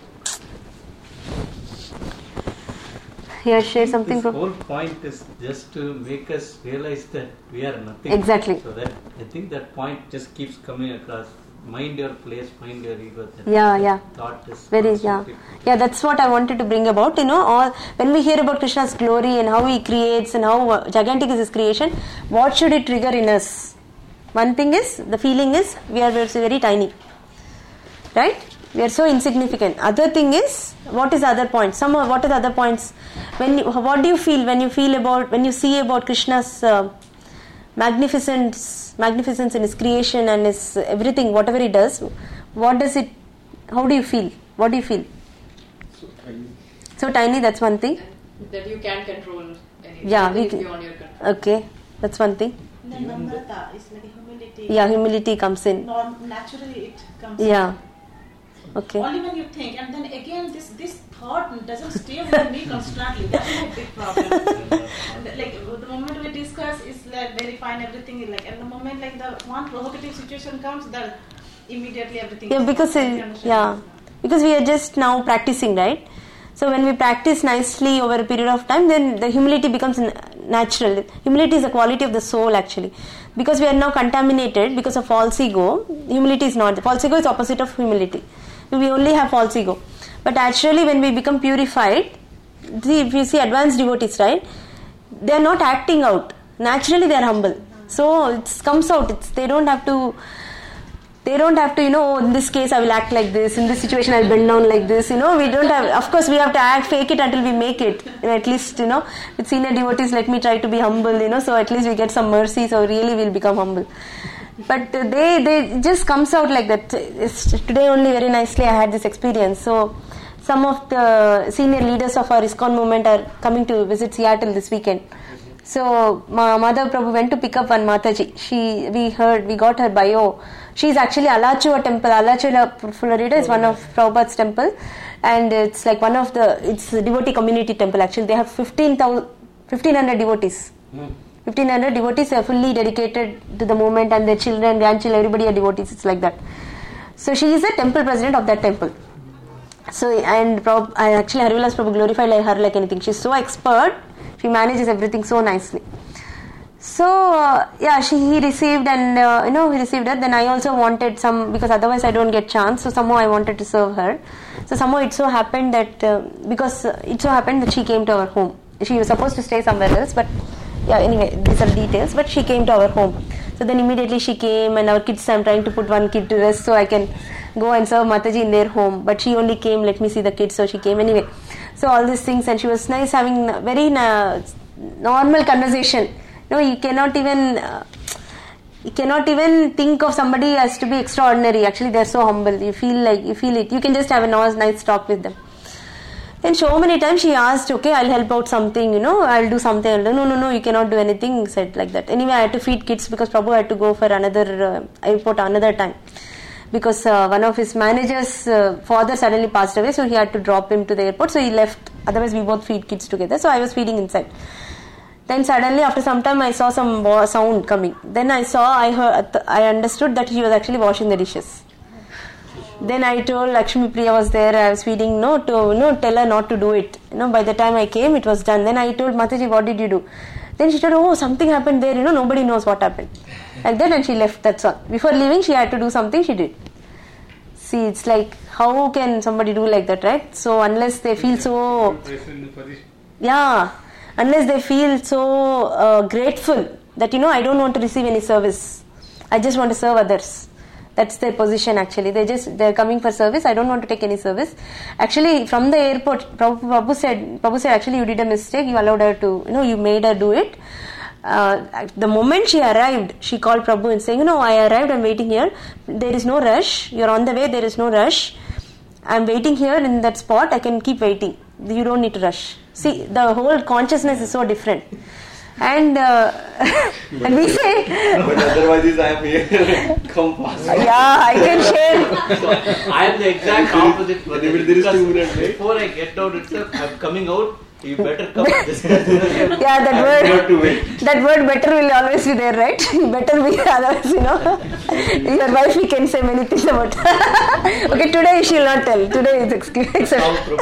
Here, share something. This whole point is just to make us realize that we are nothing. Exactly. So that I think that point just keeps coming across. Mind your place, mind your ego. That Yeah, yeah. Thought is Very, yeah. Yeah, that's what I wanted to bring about. You know, all when we hear about Krishna's glory and how he creates and how uh, gigantic is his creation, what should it trigger in us? One thing is, the feeling is, we are very, very tiny. Right? We are so insignificant. Other thing is, what is the other point? Some, what are the other points? When you, what do you feel when you feel about, when you see about Krishna's uh, magnificence, magnificence in his creation and his everything, whatever he does? What does it, how do you feel? What do you feel? So tiny. So tiny, that's one thing. That you can't control anything. Yeah, we Nothing is can- beyond your control. Okay, that's one thing. And then namrata is like humility. Yeah, humility comes in. Norm, naturally it comes. Yeah. Okay. Only when you think, and then again this this thought doesn't stay with me constantly. That's my big problem. And like the moment we discuss is like very fine, everything is like, and the moment like the one provocative situation comes, that immediately everything. Yeah, is because fine. it, You understand? yeah, because we are just now practicing, right? So when we practice nicely over a period of time, then the humility becomes n- natural. Humility is a quality of the soul, actually. Because we are now contaminated because of false ego. Humility is not. False ego is opposite of humility. We only have false ego. But actually, when we become purified, see, if you see advanced devotees, right? They are not acting out. Naturally, they are humble. So it comes out. It's, they don't have to. They don't have to, you know, in this case I will act like this, in this situation I'll bend down like this, you know, we don't have, of course we have to act, fake it until we make it, you know, at least, you know, with senior devotees, let me try to be humble, you know, so at least we get some mercy, so really we'll become humble. But uh, they, they, it just comes out like that. It's, today only very nicely I had this experience, so some of the senior leaders of our ISKCON movement are coming to visit Seattle this weekend. So Ma- Madhav Prabhu went to pick up one Mataji. She, we heard, we got her bio. She is actually Alachua temple. Alachua Florida is one of Prabhupada's temple, and it's like one of the, it's a devotee community temple actually. They have fifteen thousand, fifteen hundred devotees. fifteen hundred devotees are fully dedicated to the movement, and their children, grandchildren, everybody are devotees. It's like that. So she is the temple president of that temple. So, and Prabhu, I actually Harivilas Prabhu glorified like her like anything. She's so expert. She manages everything so nicely. So uh, yeah, she he received and uh, you know he received her. Then I also wanted some, because otherwise I don't get chance. So somehow I wanted to serve her. So somehow it so happened that uh, because uh, it so happened that she came to our home. She was supposed to stay somewhere else, but yeah. Anyway, these are details. But she came to our home. So then immediately she came, and our kids. I'm trying to put one kid to rest so I can go and serve Mataji in their home. But she only came, let me see the kids. So she came anyway. So all these things, and she was nice, having very uh, normal conversation. No, you cannot even uh, you cannot even think of somebody as to be extraordinary. Actually, they are so humble. You feel like you feel it. You can just have a nice, nice talk with them. Then so many times she asked, okay, I'll help out something, you know, I'll do something. I'll do, no, no, no, you cannot do anything. Said like that. Anyway, I had to feed kids because Prabhu had to go for another uh, airport another time. Because uh, one of his managers' uh, father suddenly passed away, so he had to drop him to the airport. So he left. Otherwise, we both feed kids together. So I was feeding inside. Then suddenly, after some time, I saw some wa- sound coming. Then I saw, I heard, I understood that he was actually washing the dishes. Then I told Lakshmi Priya was there. I was feeding. No, to no, tell her not to do it. You know, by the time I came, it was done. Then I told Mataji, what did you do? Then she told, oh, something happened there. You know, nobody knows what happened. Like that, and she left. That's all. Before leaving, she had to do something. She did. See, it's like, how can somebody do like that, right? So unless they feel so, yeah, unless they feel so uh, grateful that, you know, I don't want to receive any service. I just want to serve others. That's their position actually. They just, they're coming for service. I don't want to take any service. Actually, from the airport, Prabhu, Prabhu said, Prabhu said, actually you did a mistake. You allowed her to, you know, you made her do it. Uh, the moment she arrived, she called Prabhu and saying, you know, I arrived, I'm waiting here. There is no rush. You're on the way, there is no rush. I'm waiting here in that spot. I can keep waiting. You don't need to rush. See, the whole consciousness is so different. And uh, and we say, but otherwise I am here. Come fast. Yeah, I can share. So, I am the exact opposite. But if there is two minutes, right? Before I get out itself, I'm coming out. You better come. This yeah, that word. That word better will always be there, right? Better be, otherwise, you know. Your wife, we can say many things about. Okay, today she will not tell. Today is excuse.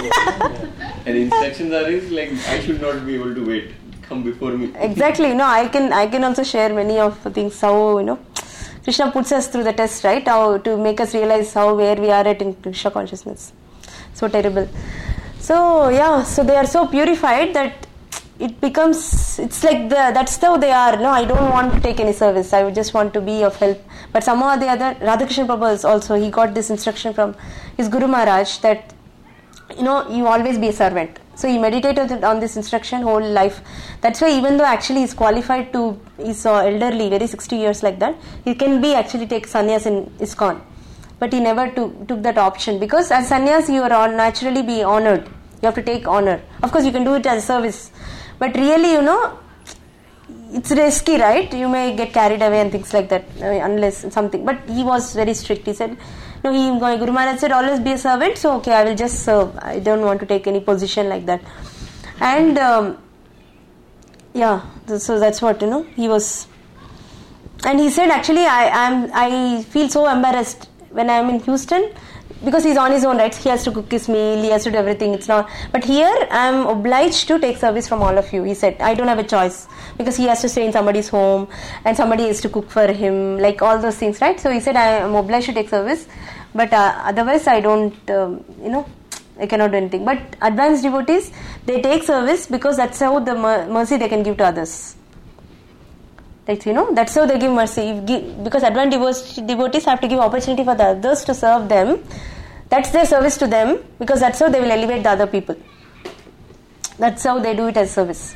And instructions are is like I should not be able to wait. Come before me. Exactly, you know, I can I can also share many of the things how, you know, Krishna puts us through the test, right? How to make us realize how where we are at in Krishna consciousness. So terrible. So yeah, so they are so purified that it becomes, it's like the, that's how they are. No, I don't want to take any service. I would just want to be of help. But somehow or the other, Radhakrishna Prabhu is also, he got this instruction from his Guru Maharaj that, you know, you always be a servant. So he meditated on this instruction whole life. That's why even though actually he's qualified to, he's uh, elderly, very sixty years like that, he can be actually take sannyas in ISKCON. But he never took, took that option, because as sannyas you are all naturally be honored. You have to take honor. Of course you can do it as a service. But really, you know, it's risky, right? You may get carried away and things like that, uh, unless something. But he was very strict. He said, no, he, Guru Maharaj said, always be a servant. So, okay, I will just serve. I don't want to take any position like that. And, um, yeah, so that's what, you know, he was. And he said, actually, I am. I feel so embarrassed when I am in Houston, because he's on his own, right? He has to cook his meal, he has to do everything. It's not. But here, I am obliged to take service from all of you. He said, I don't have a choice, because he has to stay in somebody's home and somebody has to cook for him, like all those things, right? So he said, I am obliged to take service, but uh, otherwise I don't, um, you know, I cannot do anything. But advanced devotees, they take service because that's how the mercy they can give to others. Like, you know, that's how they give mercy. Give, because advanced devotees have to give opportunity for the others to serve them. That's their service to them, because that's how they will elevate the other people. That's how they do it as service.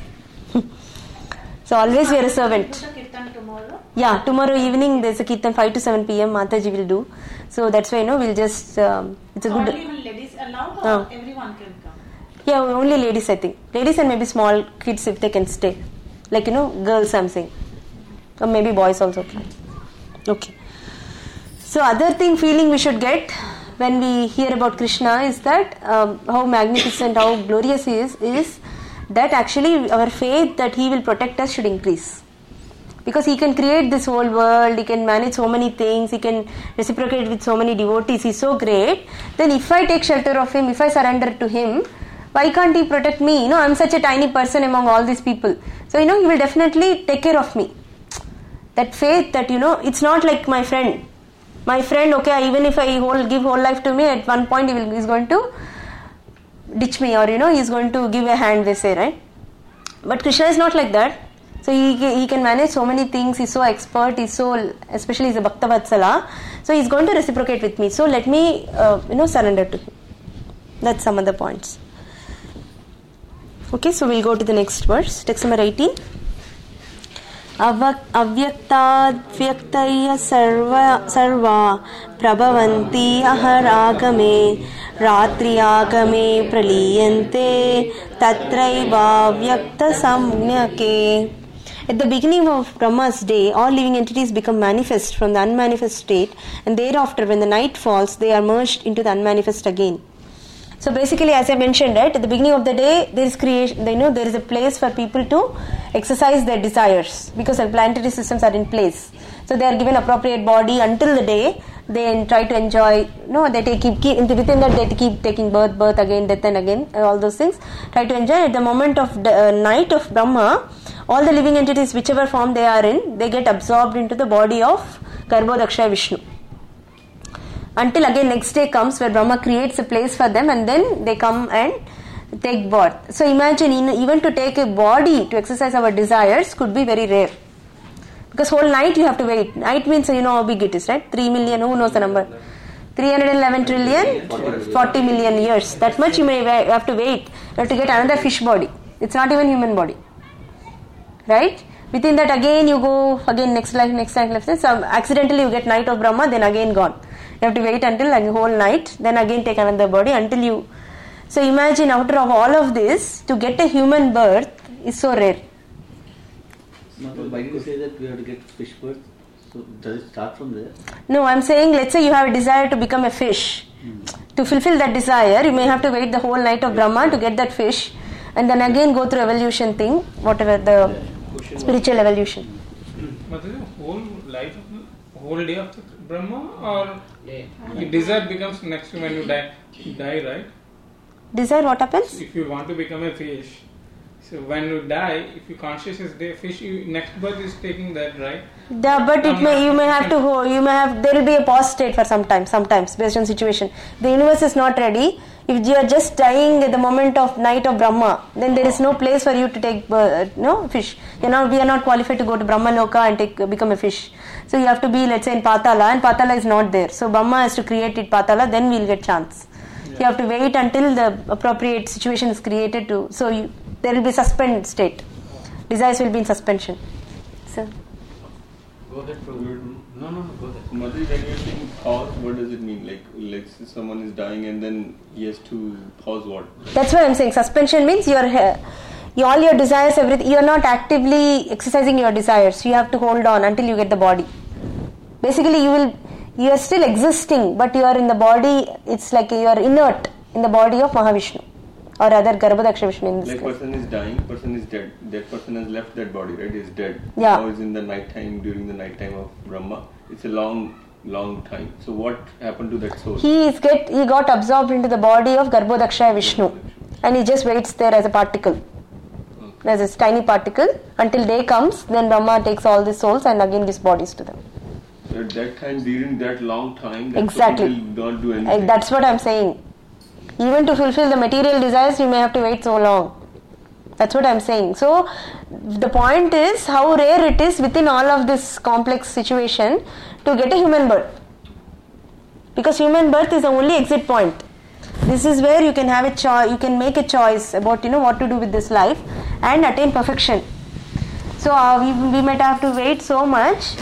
So always we are a servant. Tomorrow? Yeah, tomorrow evening there's a kirtan five to seven p.m. Mataji will do. So that's why, you know, we'll just, um, it's a so good... Only ladies allowed, or uh, everyone can come? Yeah, only ladies, I think. Ladies and maybe small kids if they can stay. Like, you know, girls I'm saying. Or maybe boys also can. Okay. So other thing, feeling we should get when we hear about Krishna is that um, how magnificent, how glorious he is, is that actually our faith that he will protect us should increase. Because he can create this whole world, he can manage so many things, he can reciprocate with so many devotees, he's so great. Then if I take shelter of him, if I surrender to him, why can't he protect me? You know, I'm such a tiny person among all these people. So, you know, he will definitely take care of me. That faith that, you know, it's not like my friend. My friend, okay, even if I whole, give whole life to me, at one point he will, he's going to ditch me, or, you know, he's going to give a hand, they say, right? But Krishna is not like that. So he, he can manage so many things, he's so expert, he's so, especially he's a Bhakta Vatsala. So he's going to reciprocate with me. So let me, uh, you know, surrender to him. That's some other points. Okay, so we'll go to the next verse, text number eighteen. Avyaktadyaktaaya sarva sarva prabhavanti aharagame ratriyagame praliyante tatraiva vyakta samnyake. At the beginning of Brahma's day, all living entities become manifest from the unmanifest state, and thereafter when the night falls, they are merged into the unmanifest again. So basically, as I mentioned, right, at the beginning of the day, there is creation, you know, there is a place for people to exercise their desires, because the planetary systems are in place. So they are given appropriate body until the day. They try to enjoy, you know, they take, keep, keep within that they keep taking birth, birth again, death and again, all those things. Try to enjoy. At the moment of the uh, night of Brahma, all the living entities, whichever form they are in, they get absorbed into the body of Garbhodakshaya Vishnu. Until again next day comes where Brahma creates a place for them, and then they come and take birth. So imagine, in, even to take a body to exercise our desires could be very rare. Because whole night you have to wait. Night means you know how big it is, right? three million, who knows the number? three hundred eleven trillion, forty million years. That much you may wa- have to wait. You have to get another fish body. It's not even human body. Right? Within that again you go, again next life, next life, next life. So accidentally you get night of Brahma, then again gone. You have to wait until like, whole night, then again take another body until you... So imagine after of all of this, to get a human birth is so rare. Why do you say that we have to get fish birth? So does it start from there? No, I'm saying, let's say you have a desire to become a fish. Mm. To fulfill that desire, you may have to wait the whole night of Brahma to get that fish, and then again go through evolution thing, whatever the yeah. spiritual evolution. But is the whole life, of the, whole day of the Brahma, or yeah. the desire becomes next when you die, you die, right? Desire, what happens? If you want to become a fish, so when you die, if your conscious is there, fish, you, next birth is taking that, right? The, but it may you may have to hold, you may have there will be a pause state for some time, sometimes based on situation. The universe is not ready. If you are just dying at the moment of night of Brahma, then there is no place for you to take uh, no fish. You know, we are not qualified to go to Brahma Loka and take uh, become a fish. So you have to be, let's say, in Patala, and Patala is not there. So Brahma has to create it Patala, then we will get chance. Yeah. You have to wait until the appropriate situation is created to. So you, there will be suspend state. Desires will be in suspension. So. Go ahead, Prabhu. No, no, no, go ahead. Madhuri, when you're saying pause, what does it mean? Like, like someone is dying and then he has to pause what? That's what I'm saying. Suspension means your you, all your desires, everything. You are not actively exercising your desires. You have to hold on until you get the body. Basically, you will. You are still existing, but you are in the body. It's like you are inert in the body of Mahavishnu. Or other Garbhodaksha Vishnu in this like case. Person is dying, person is dead. That person has left that body, right? Is dead. Yeah. Now is in the night time, during the night time of Brahma. It's a long, long time. So what happened to that soul? He is get he got absorbed into the body of Garbhodaksha Vishnu, and he just waits there as a particle, okay. as a tiny particle until day comes. Then Brahma takes all the souls and again gives bodies to them. So at that time, during that long time, that exactly. person will not do anything. That's what I'm saying. Even to fulfill the material desires, you may have to wait so long. That's what I'm saying. So, the point is how rare it is within all of this complex situation to get a human birth. Because human birth is the only exit point. This is where you can have a choice, you can make a choice about, you know, what to do with this life and attain perfection. So, uh, we, we might have to wait so much.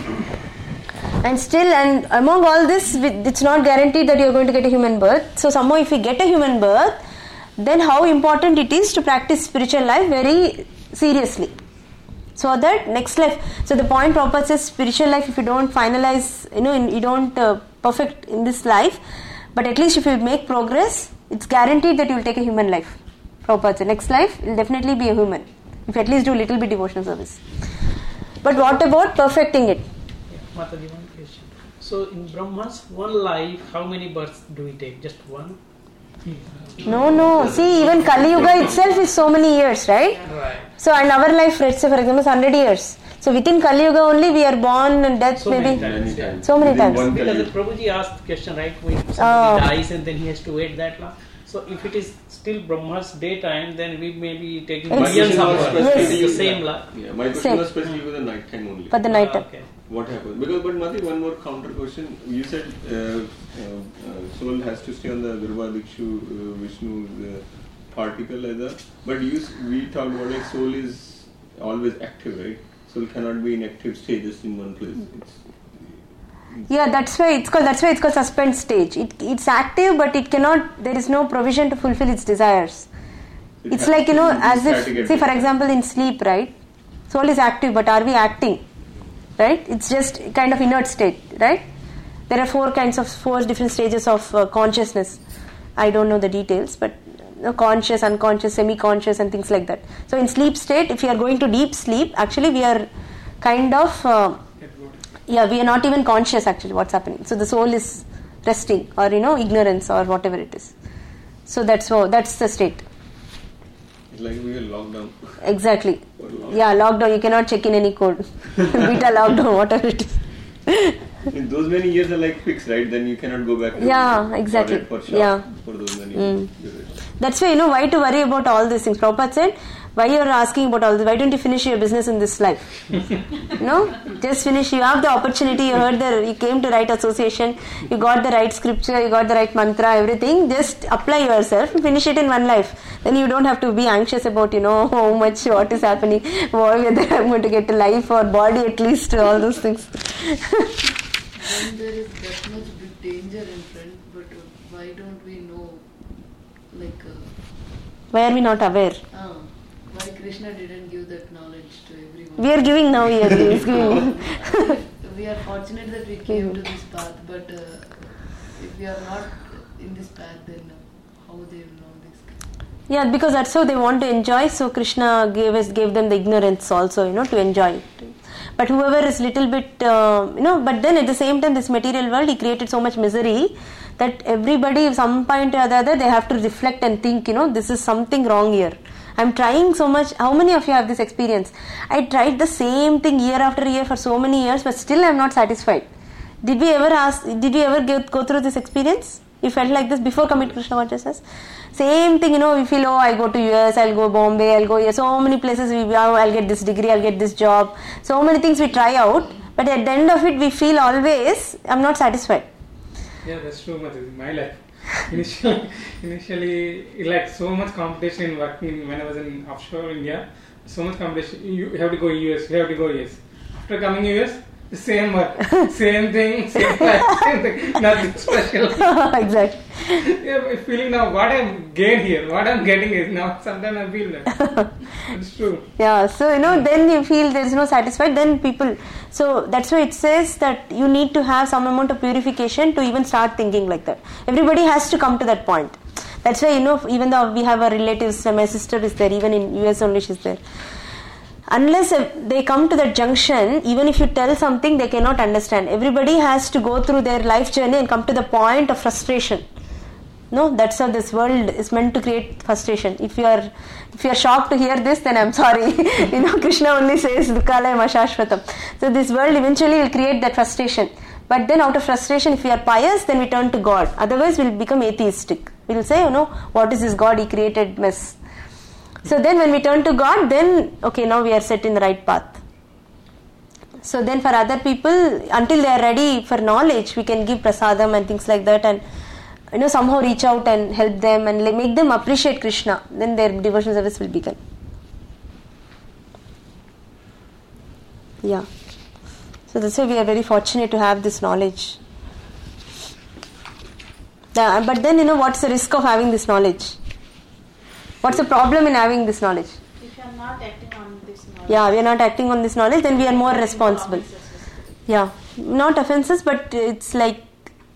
And still, and among all this, it's not guaranteed that you are going to get a human birth. So somehow if we get a human birth, then how important it is to practice spiritual life very seriously. So that next life, so the point Prabhupada says spiritual life, if you don't finalize, you know, you don't uh, perfect in this life, but at least if you make progress, it's guaranteed that you will take a human life. Prabhupada said, next life will definitely be a human, if you at least do a little bit devotional service. But what about perfecting it? Mataji, one question. So in Brahma's one life, how many births do we take? Just one? No, no. See, even Kali Yuga itself is so many years, right? Right. So, and our life, let's say for example, is one hundred years. So within Kali Yuga only we are born and death so maybe. Many times, yeah. So many times. Because Prabhuji asked the question, right? When somebody oh. dies and then he has to wait that long. So if it is still Brahma's daytime, then we may be taking millions of births. Yes. It is the same luck. Yeah, my question was specifically for the night time only. For the night time. Ah, okay. What happens? Because, but Mati, one more counter question. You said uh, uh, uh, soul has to stay on the Garbhodaksha uh, Vishnu's uh, particle as a. But you, we talked about like soul is always active, right? Soul cannot be in active state just in one place. It's, it's yeah, that's why it's called. That's why it's called suspend stage. It it's active, but it cannot. There is no provision to fulfill its desires. It it's like you know, as if say for example in sleep, right? Soul is active, but are we acting? Right? It's just kind of inert state, right? There are four kinds of, four different stages of uh, consciousness. I don't know the details, but you know, conscious, unconscious, semi-conscious and things like that. So in sleep state, if you are going to deep sleep, actually we are kind of, uh, yeah, we are not even conscious actually what's happening. So the soul is resting or, you know, ignorance or whatever it is. So that's how, that's the state. It's like we are locked down. Exactly. Yeah, lockdown. You cannot check in any code. Beta lockdown, whatever it is. In those many years are like fixed, right? Then you cannot go back to yeah, exactly. For shop yeah. for those many mm. years. That's why, you know, why to worry about all these things. Prabhupada said, Why you are asking about all this? Why don't you finish your business in this life? No, just finish. You have the opportunity. You heard the, you came to right association. You got the right scripture. You got the right mantra. Everything. Just apply yourself and finish it in one life. Then you don't have to be anxious about, you know, how much, what is happening, whether I'm going to get a life or body at least, all those things. When there is that much big danger in front, but uh, why don't we know, like, uh, why are we not aware? uh, why Krishna didn't give that knowledge to everyone? We are giving now, he is giving. We are fortunate that we came to this path, but uh, if we are not in this path, then uh, how they will know this? Yeah, because that's how they want to enjoy, so Krishna gave us, gave them the ignorance also, you know, to enjoy it. But whoever is little bit, uh, you know, but then at the same time, this material world, he created so much misery that everybody, at some point or the other, they have to reflect and think, you know, this is something wrong here. I'm trying so much. How many of you have this experience? I tried the same thing year after year for so many years, but still I'm not satisfied. Did we ever ask, did we ever get, go through this experience? You felt like this before coming to Krishna consciousness? Same thing, you know, we feel, oh, I go to U S, I'll go Bombay, I'll go here. So many places, we oh, I'll get this degree, I'll get this job. So many things we try out, but at the end of it, we feel always, I'm not satisfied. Yeah, that's true much in my life. Initially, initially, like so much competition in working when I was in offshore India. So much competition. You have to go U S, you have to go U S. After coming U S, the same work, same thing, same life, same thing, nothing special. Exactly. Yeah, feeling now what I'm gained here, what I'm getting is now. Sometimes I feel that. It's true. Yeah, so you know, then you feel there is no satisfied. Then people, so that's why it says that you need to have some amount of purification to even start thinking like that. Everybody has to come to that point. That's why, you know, even though we have our relatives, my sister is there, even in U S only she's there. Unless they come to that junction, even if you tell something, they cannot understand. Everybody has to go through their life journey and come to the point of frustration. No, that's how this world is meant to create frustration. If you are, if you are shocked to hear this, then I'm sorry. You know, Krishna only says Dukkalayam Ashashvatam. So this world eventually will create that frustration. But then out of frustration, if we are pious, then we turn to God. Otherwise, we'll become atheistic. We'll say, you know, what is this God? He created mess. So then when we turn to God, then, okay, now we are set in the right path. So then for other people, until they are ready for knowledge, we can give prasadam and things like that and, you know, somehow reach out and help them and make them appreciate Krishna. Then their devotional service will begin. Yeah. So that's why we are very fortunate to have this knowledge. The, but then, you know, what's the risk of having this knowledge? What's the problem in having this knowledge? If you are not acting on this knowledge. Yeah, we are not acting on this knowledge, then we are more responsible. Yeah, not offenses, but it's like,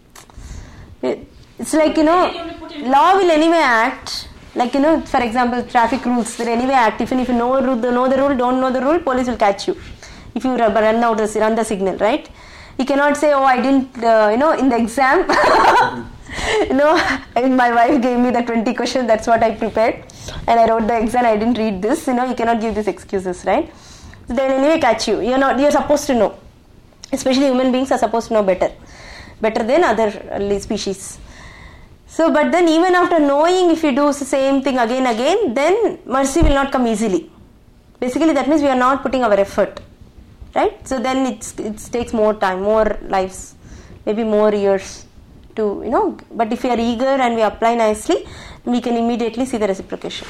it's like, you know, law will anyway act. Like, you know, for example, traffic rules, they anyway act. Even if you know, know the rule, don't know the rule, police will catch you. If you run out the, run the signal, right? You cannot say, oh, I didn't, uh, you know, in the exam. You know, my wife gave me the twenty questions, that's what I prepared. And I wrote the exam, I didn't read this. You know, you cannot give these excuses, right? So they will anyway catch you. You're not, you're supposed to know. Especially human beings are supposed to know better. Better than other species. So, but then even after knowing, if you do the same thing again and again, then mercy will not come easily. Basically, that means we are not putting our effort. Right? So then it's, it takes more time, more lives, maybe more years. To, you know, but if we are eager and we apply nicely, we can immediately see the reciprocation.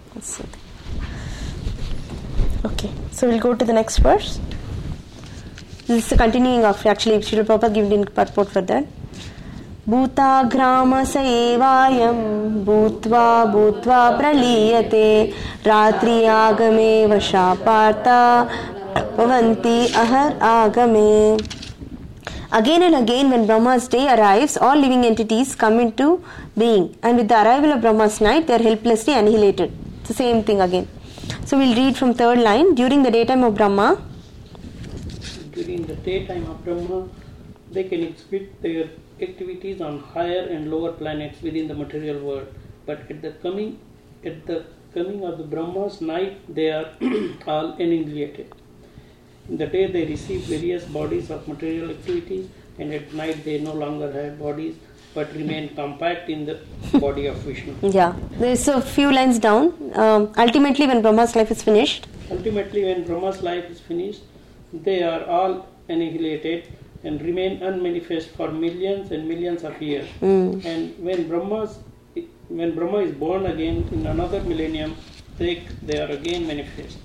Okay, so we'll go to the next verse. This is the continuing of, actually, Srila Prabhupada gave in purport for that. Bhuta grama saevayam bhutva bhutva praliyate ratri agame vashaparta pavanti ahar agame. Again and again, when Brahma's day arrives, all living entities come into being. And with the arrival of Brahma's night, they are helplessly annihilated. It's the same thing again. So we'll read from third line. During the daytime of Brahma, during the daytime of Brahma, they can exhibit their activities on higher and lower planets within the material world. But at the coming, at the coming of the Brahma's night, they are all annihilated. In the day they receive various bodies of material activities, and at night they no longer have bodies but remain compact in the body of Vishnu. Yeah, there's a few lines down. Um, ultimately, when Brahma's life is finished, Ultimately, when Brahma's life is finished, they are all annihilated and remain unmanifest for millions and millions of years. Mm. And when Brahma's when Brahma is born again in another millennium, they they are again manifest.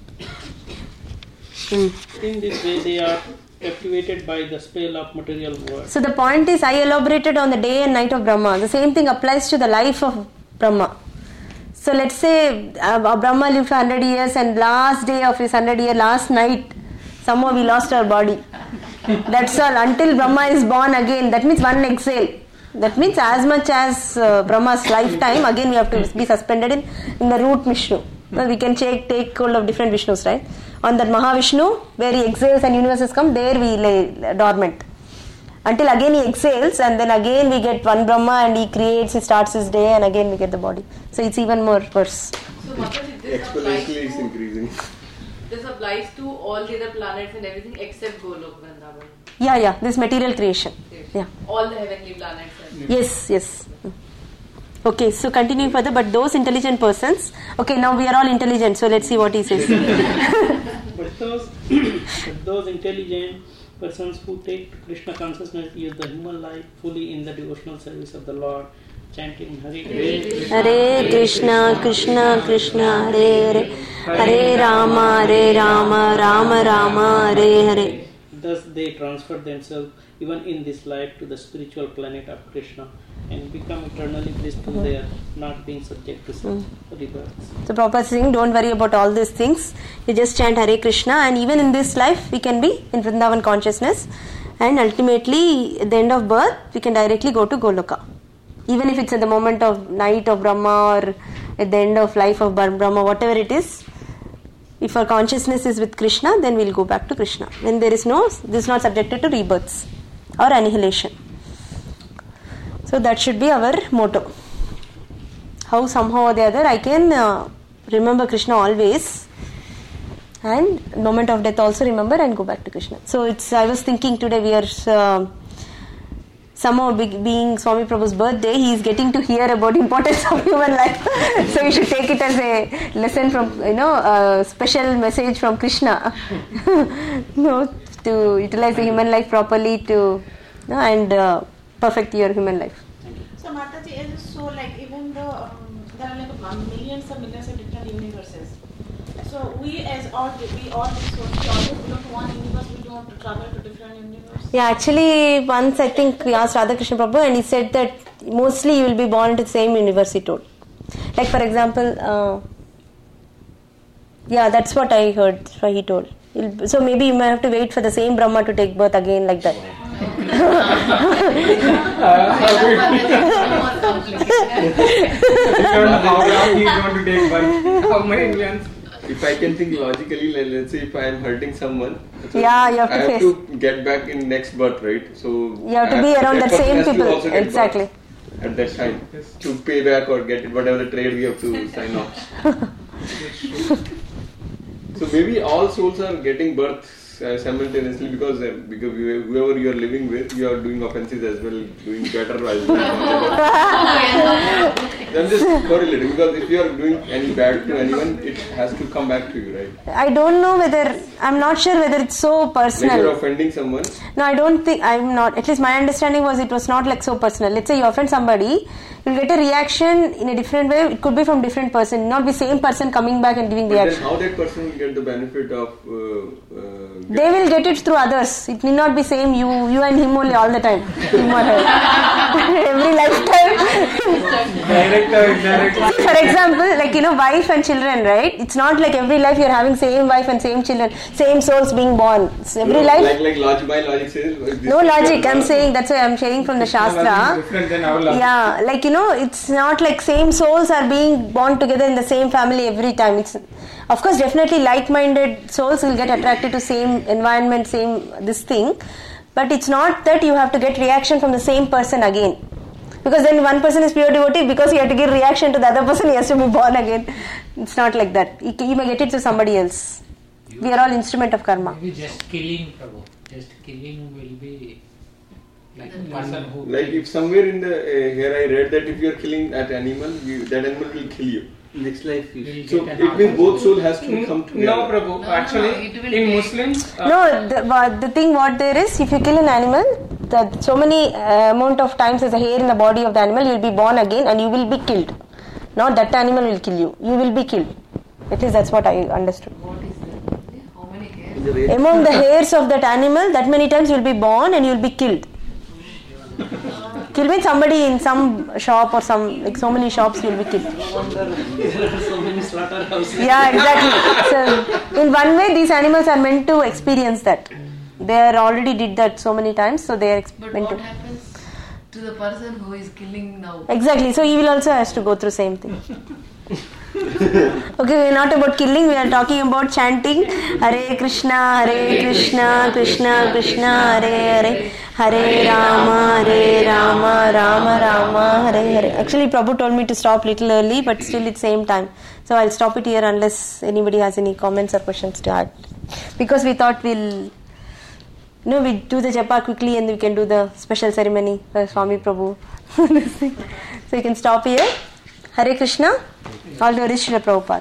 Mm. In this way, they are activated by the spell of material world. So the point is, I elaborated on the day and night of Brahma. The same thing applies to the life of Brahma. So let's say uh, Brahma lived for one hundred years, and last day of his one hundred year, last night, somehow we lost our body. That's all. Until Brahma is born again, that means one exhale. That means as much as uh, Brahma's lifetime, again we have to be suspended in, in the root Vishnu. Now we can take, take hold of different Vishnus, right? On that Mahavishnu, where he exhales and universes come, there we lay dormant. Until again he exhales, and then again we get one Brahma, and he creates, he starts his day, and again we get the body. So it's even more worse. So Mataji, this applies Exponentially it's to, increasing. this applies to all the other planets and everything except Golok Vrindavan. Yeah, yeah, this material creation. Yes. Yeah. All the heavenly planets. And Yes, yes. Okay, so continuing further, but those intelligent persons, okay, now we are all intelligent, so let's see what he says. But those, but those intelligent persons who take Krishna consciousness use the human life fully in the devotional service of the Lord, chanting Hare Krishna, Hare Krishna, Krishna Krishna, Hare Hare, Hare Rama, Hare Rama, Rama Rama, Hare Hare. Thus they transfer themselves even in this life to the spiritual planet of Krishna and become eternally blissful mm-hmm. there, not being subject to such mm. rebirths. So Prabhupada is saying, don't worry about all these things. You just chant Hare Krishna, and even in this life we can be in Vrindavan consciousness, and ultimately at the end of birth we can directly go to Goloka. Even if it's at the moment of night of Brahma or at the end of life of Brahma, whatever it is, if our consciousness is with Krishna, then we'll go back to Krishna. When there is no, this is not subjected to rebirths or annihilation. So that should be our motto. How somehow or the other I can uh, remember Krishna always, and moment of death also remember and go back to Krishna. So it's, I was thinking today we are uh, somehow be, being Swami Prabhu's birthday, he is getting to hear about importance of human life. So you should take it as a lesson from, you know, a special message from Krishna. You know, to utilize the human life properly, to you know, and uh, perfect your human life. So Mataji, it is so like even though um, there are like millions and millions of different universes. So we as all we all so we always belong to one universe. We don't want to travel to different universes. Yeah, actually once I think we asked Radhakrishna Prabhu, and he said that mostly you will be born into the same universe, he told. Like for example, uh, yeah, that's what I heard. That's what he told. So maybe you might have to wait for the same Brahma to take birth again, like that. How long he is going to take birth? How many millions? If I can think logically, let- let's say if I am hurting someone, so Yeah, you have to I have face. to get back in next birth, right? So You have to I be around that the person same has to people. also get Exactly. birth at that time to pay back or get whatever the trade we have to sign off. So maybe all souls are getting birth uh, simultaneously because uh, because you- whoever you are living with, you are doing offenses as well, doing better as well. I'm just correlating because if you are doing any bad to anyone, it has to come back to you, right? I don't know whether, I'm not sure whether it's so Like you're personal. offending someone. No, I don't think, I'm not, at least my understanding was it was not like so personal. Let's say you offend somebody, you'll get a reaction in a different way. It could be from different person, not be same person coming back and giving But then reaction. how that person will get the benefit of uh, uh, They will get it through others. It need not be same you, you and him only all the time. Him or her. Every lifetime. Direct or indirect? See, for example, like, you know, wife and children, right? It's not like every life you're having same wife and same children, same souls being born. It's every No, life. Like, like log- my logic says. uh, this No is logic, I'm not- saying, that's why I'm sharing from the Logic is Shastra. different than our logic. Yeah, like, you know, it's not like same souls are being born together in the same family every time. It's, of course, definitely like-minded souls will get attracted to same environment, same this thing. But it's not that you have to get reaction from the same person again. Because then one person is pure devotee, because you have to give reaction to the other person, he has to be born again. It's not like that. You you may get it to somebody else. We are all instrument of karma. Maybe just killing, Prabhu. Just killing will be Like person who Like if somewhere in the uh, here I read that if you are killing that animal, you, that animal will kill you. Next life you will So get an it means heart. both soul has to come together. No, Prabhu. No, Actually, no, it will in be- Muslims, uh, No, the, but the thing what there is, if you kill an animal, that so many uh, amount of times as a hair in the body of the animal, you will be born again and you will be killed. Not that animal will kill you. You will be killed. At least that's what I understood. What is that? How many hairs? in the way. Among the hairs of that animal, that many times you will be born and you will be killed. Kill means somebody in some shop or some, like so many shops you will be killed. There are so many slaughterhouses. Yeah, exactly. So in one way, these animals are meant to experience that. They are already did that so many times, so they are ex- But meant what to. happens to the person who is killing now? Exactly. So he will also has to go through same thing. Okay, we are not about killing. We are talking about chanting Hare Krishna, Hare Krishna, Krishna Krishna, Hare Hare, Hare Rama, Hare Rama, Rama Rama, Hare Hare. Actually, Prabhu told me to stop little early, but still it's same time. So I'll stop it here unless anybody has any comments or questions to add. Because we thought we'll, you know, we do the japa quickly and we can do the special ceremony for Swami Prabhu. So you can stop here. Hare Krishna. All glories to Srila Prabhupada.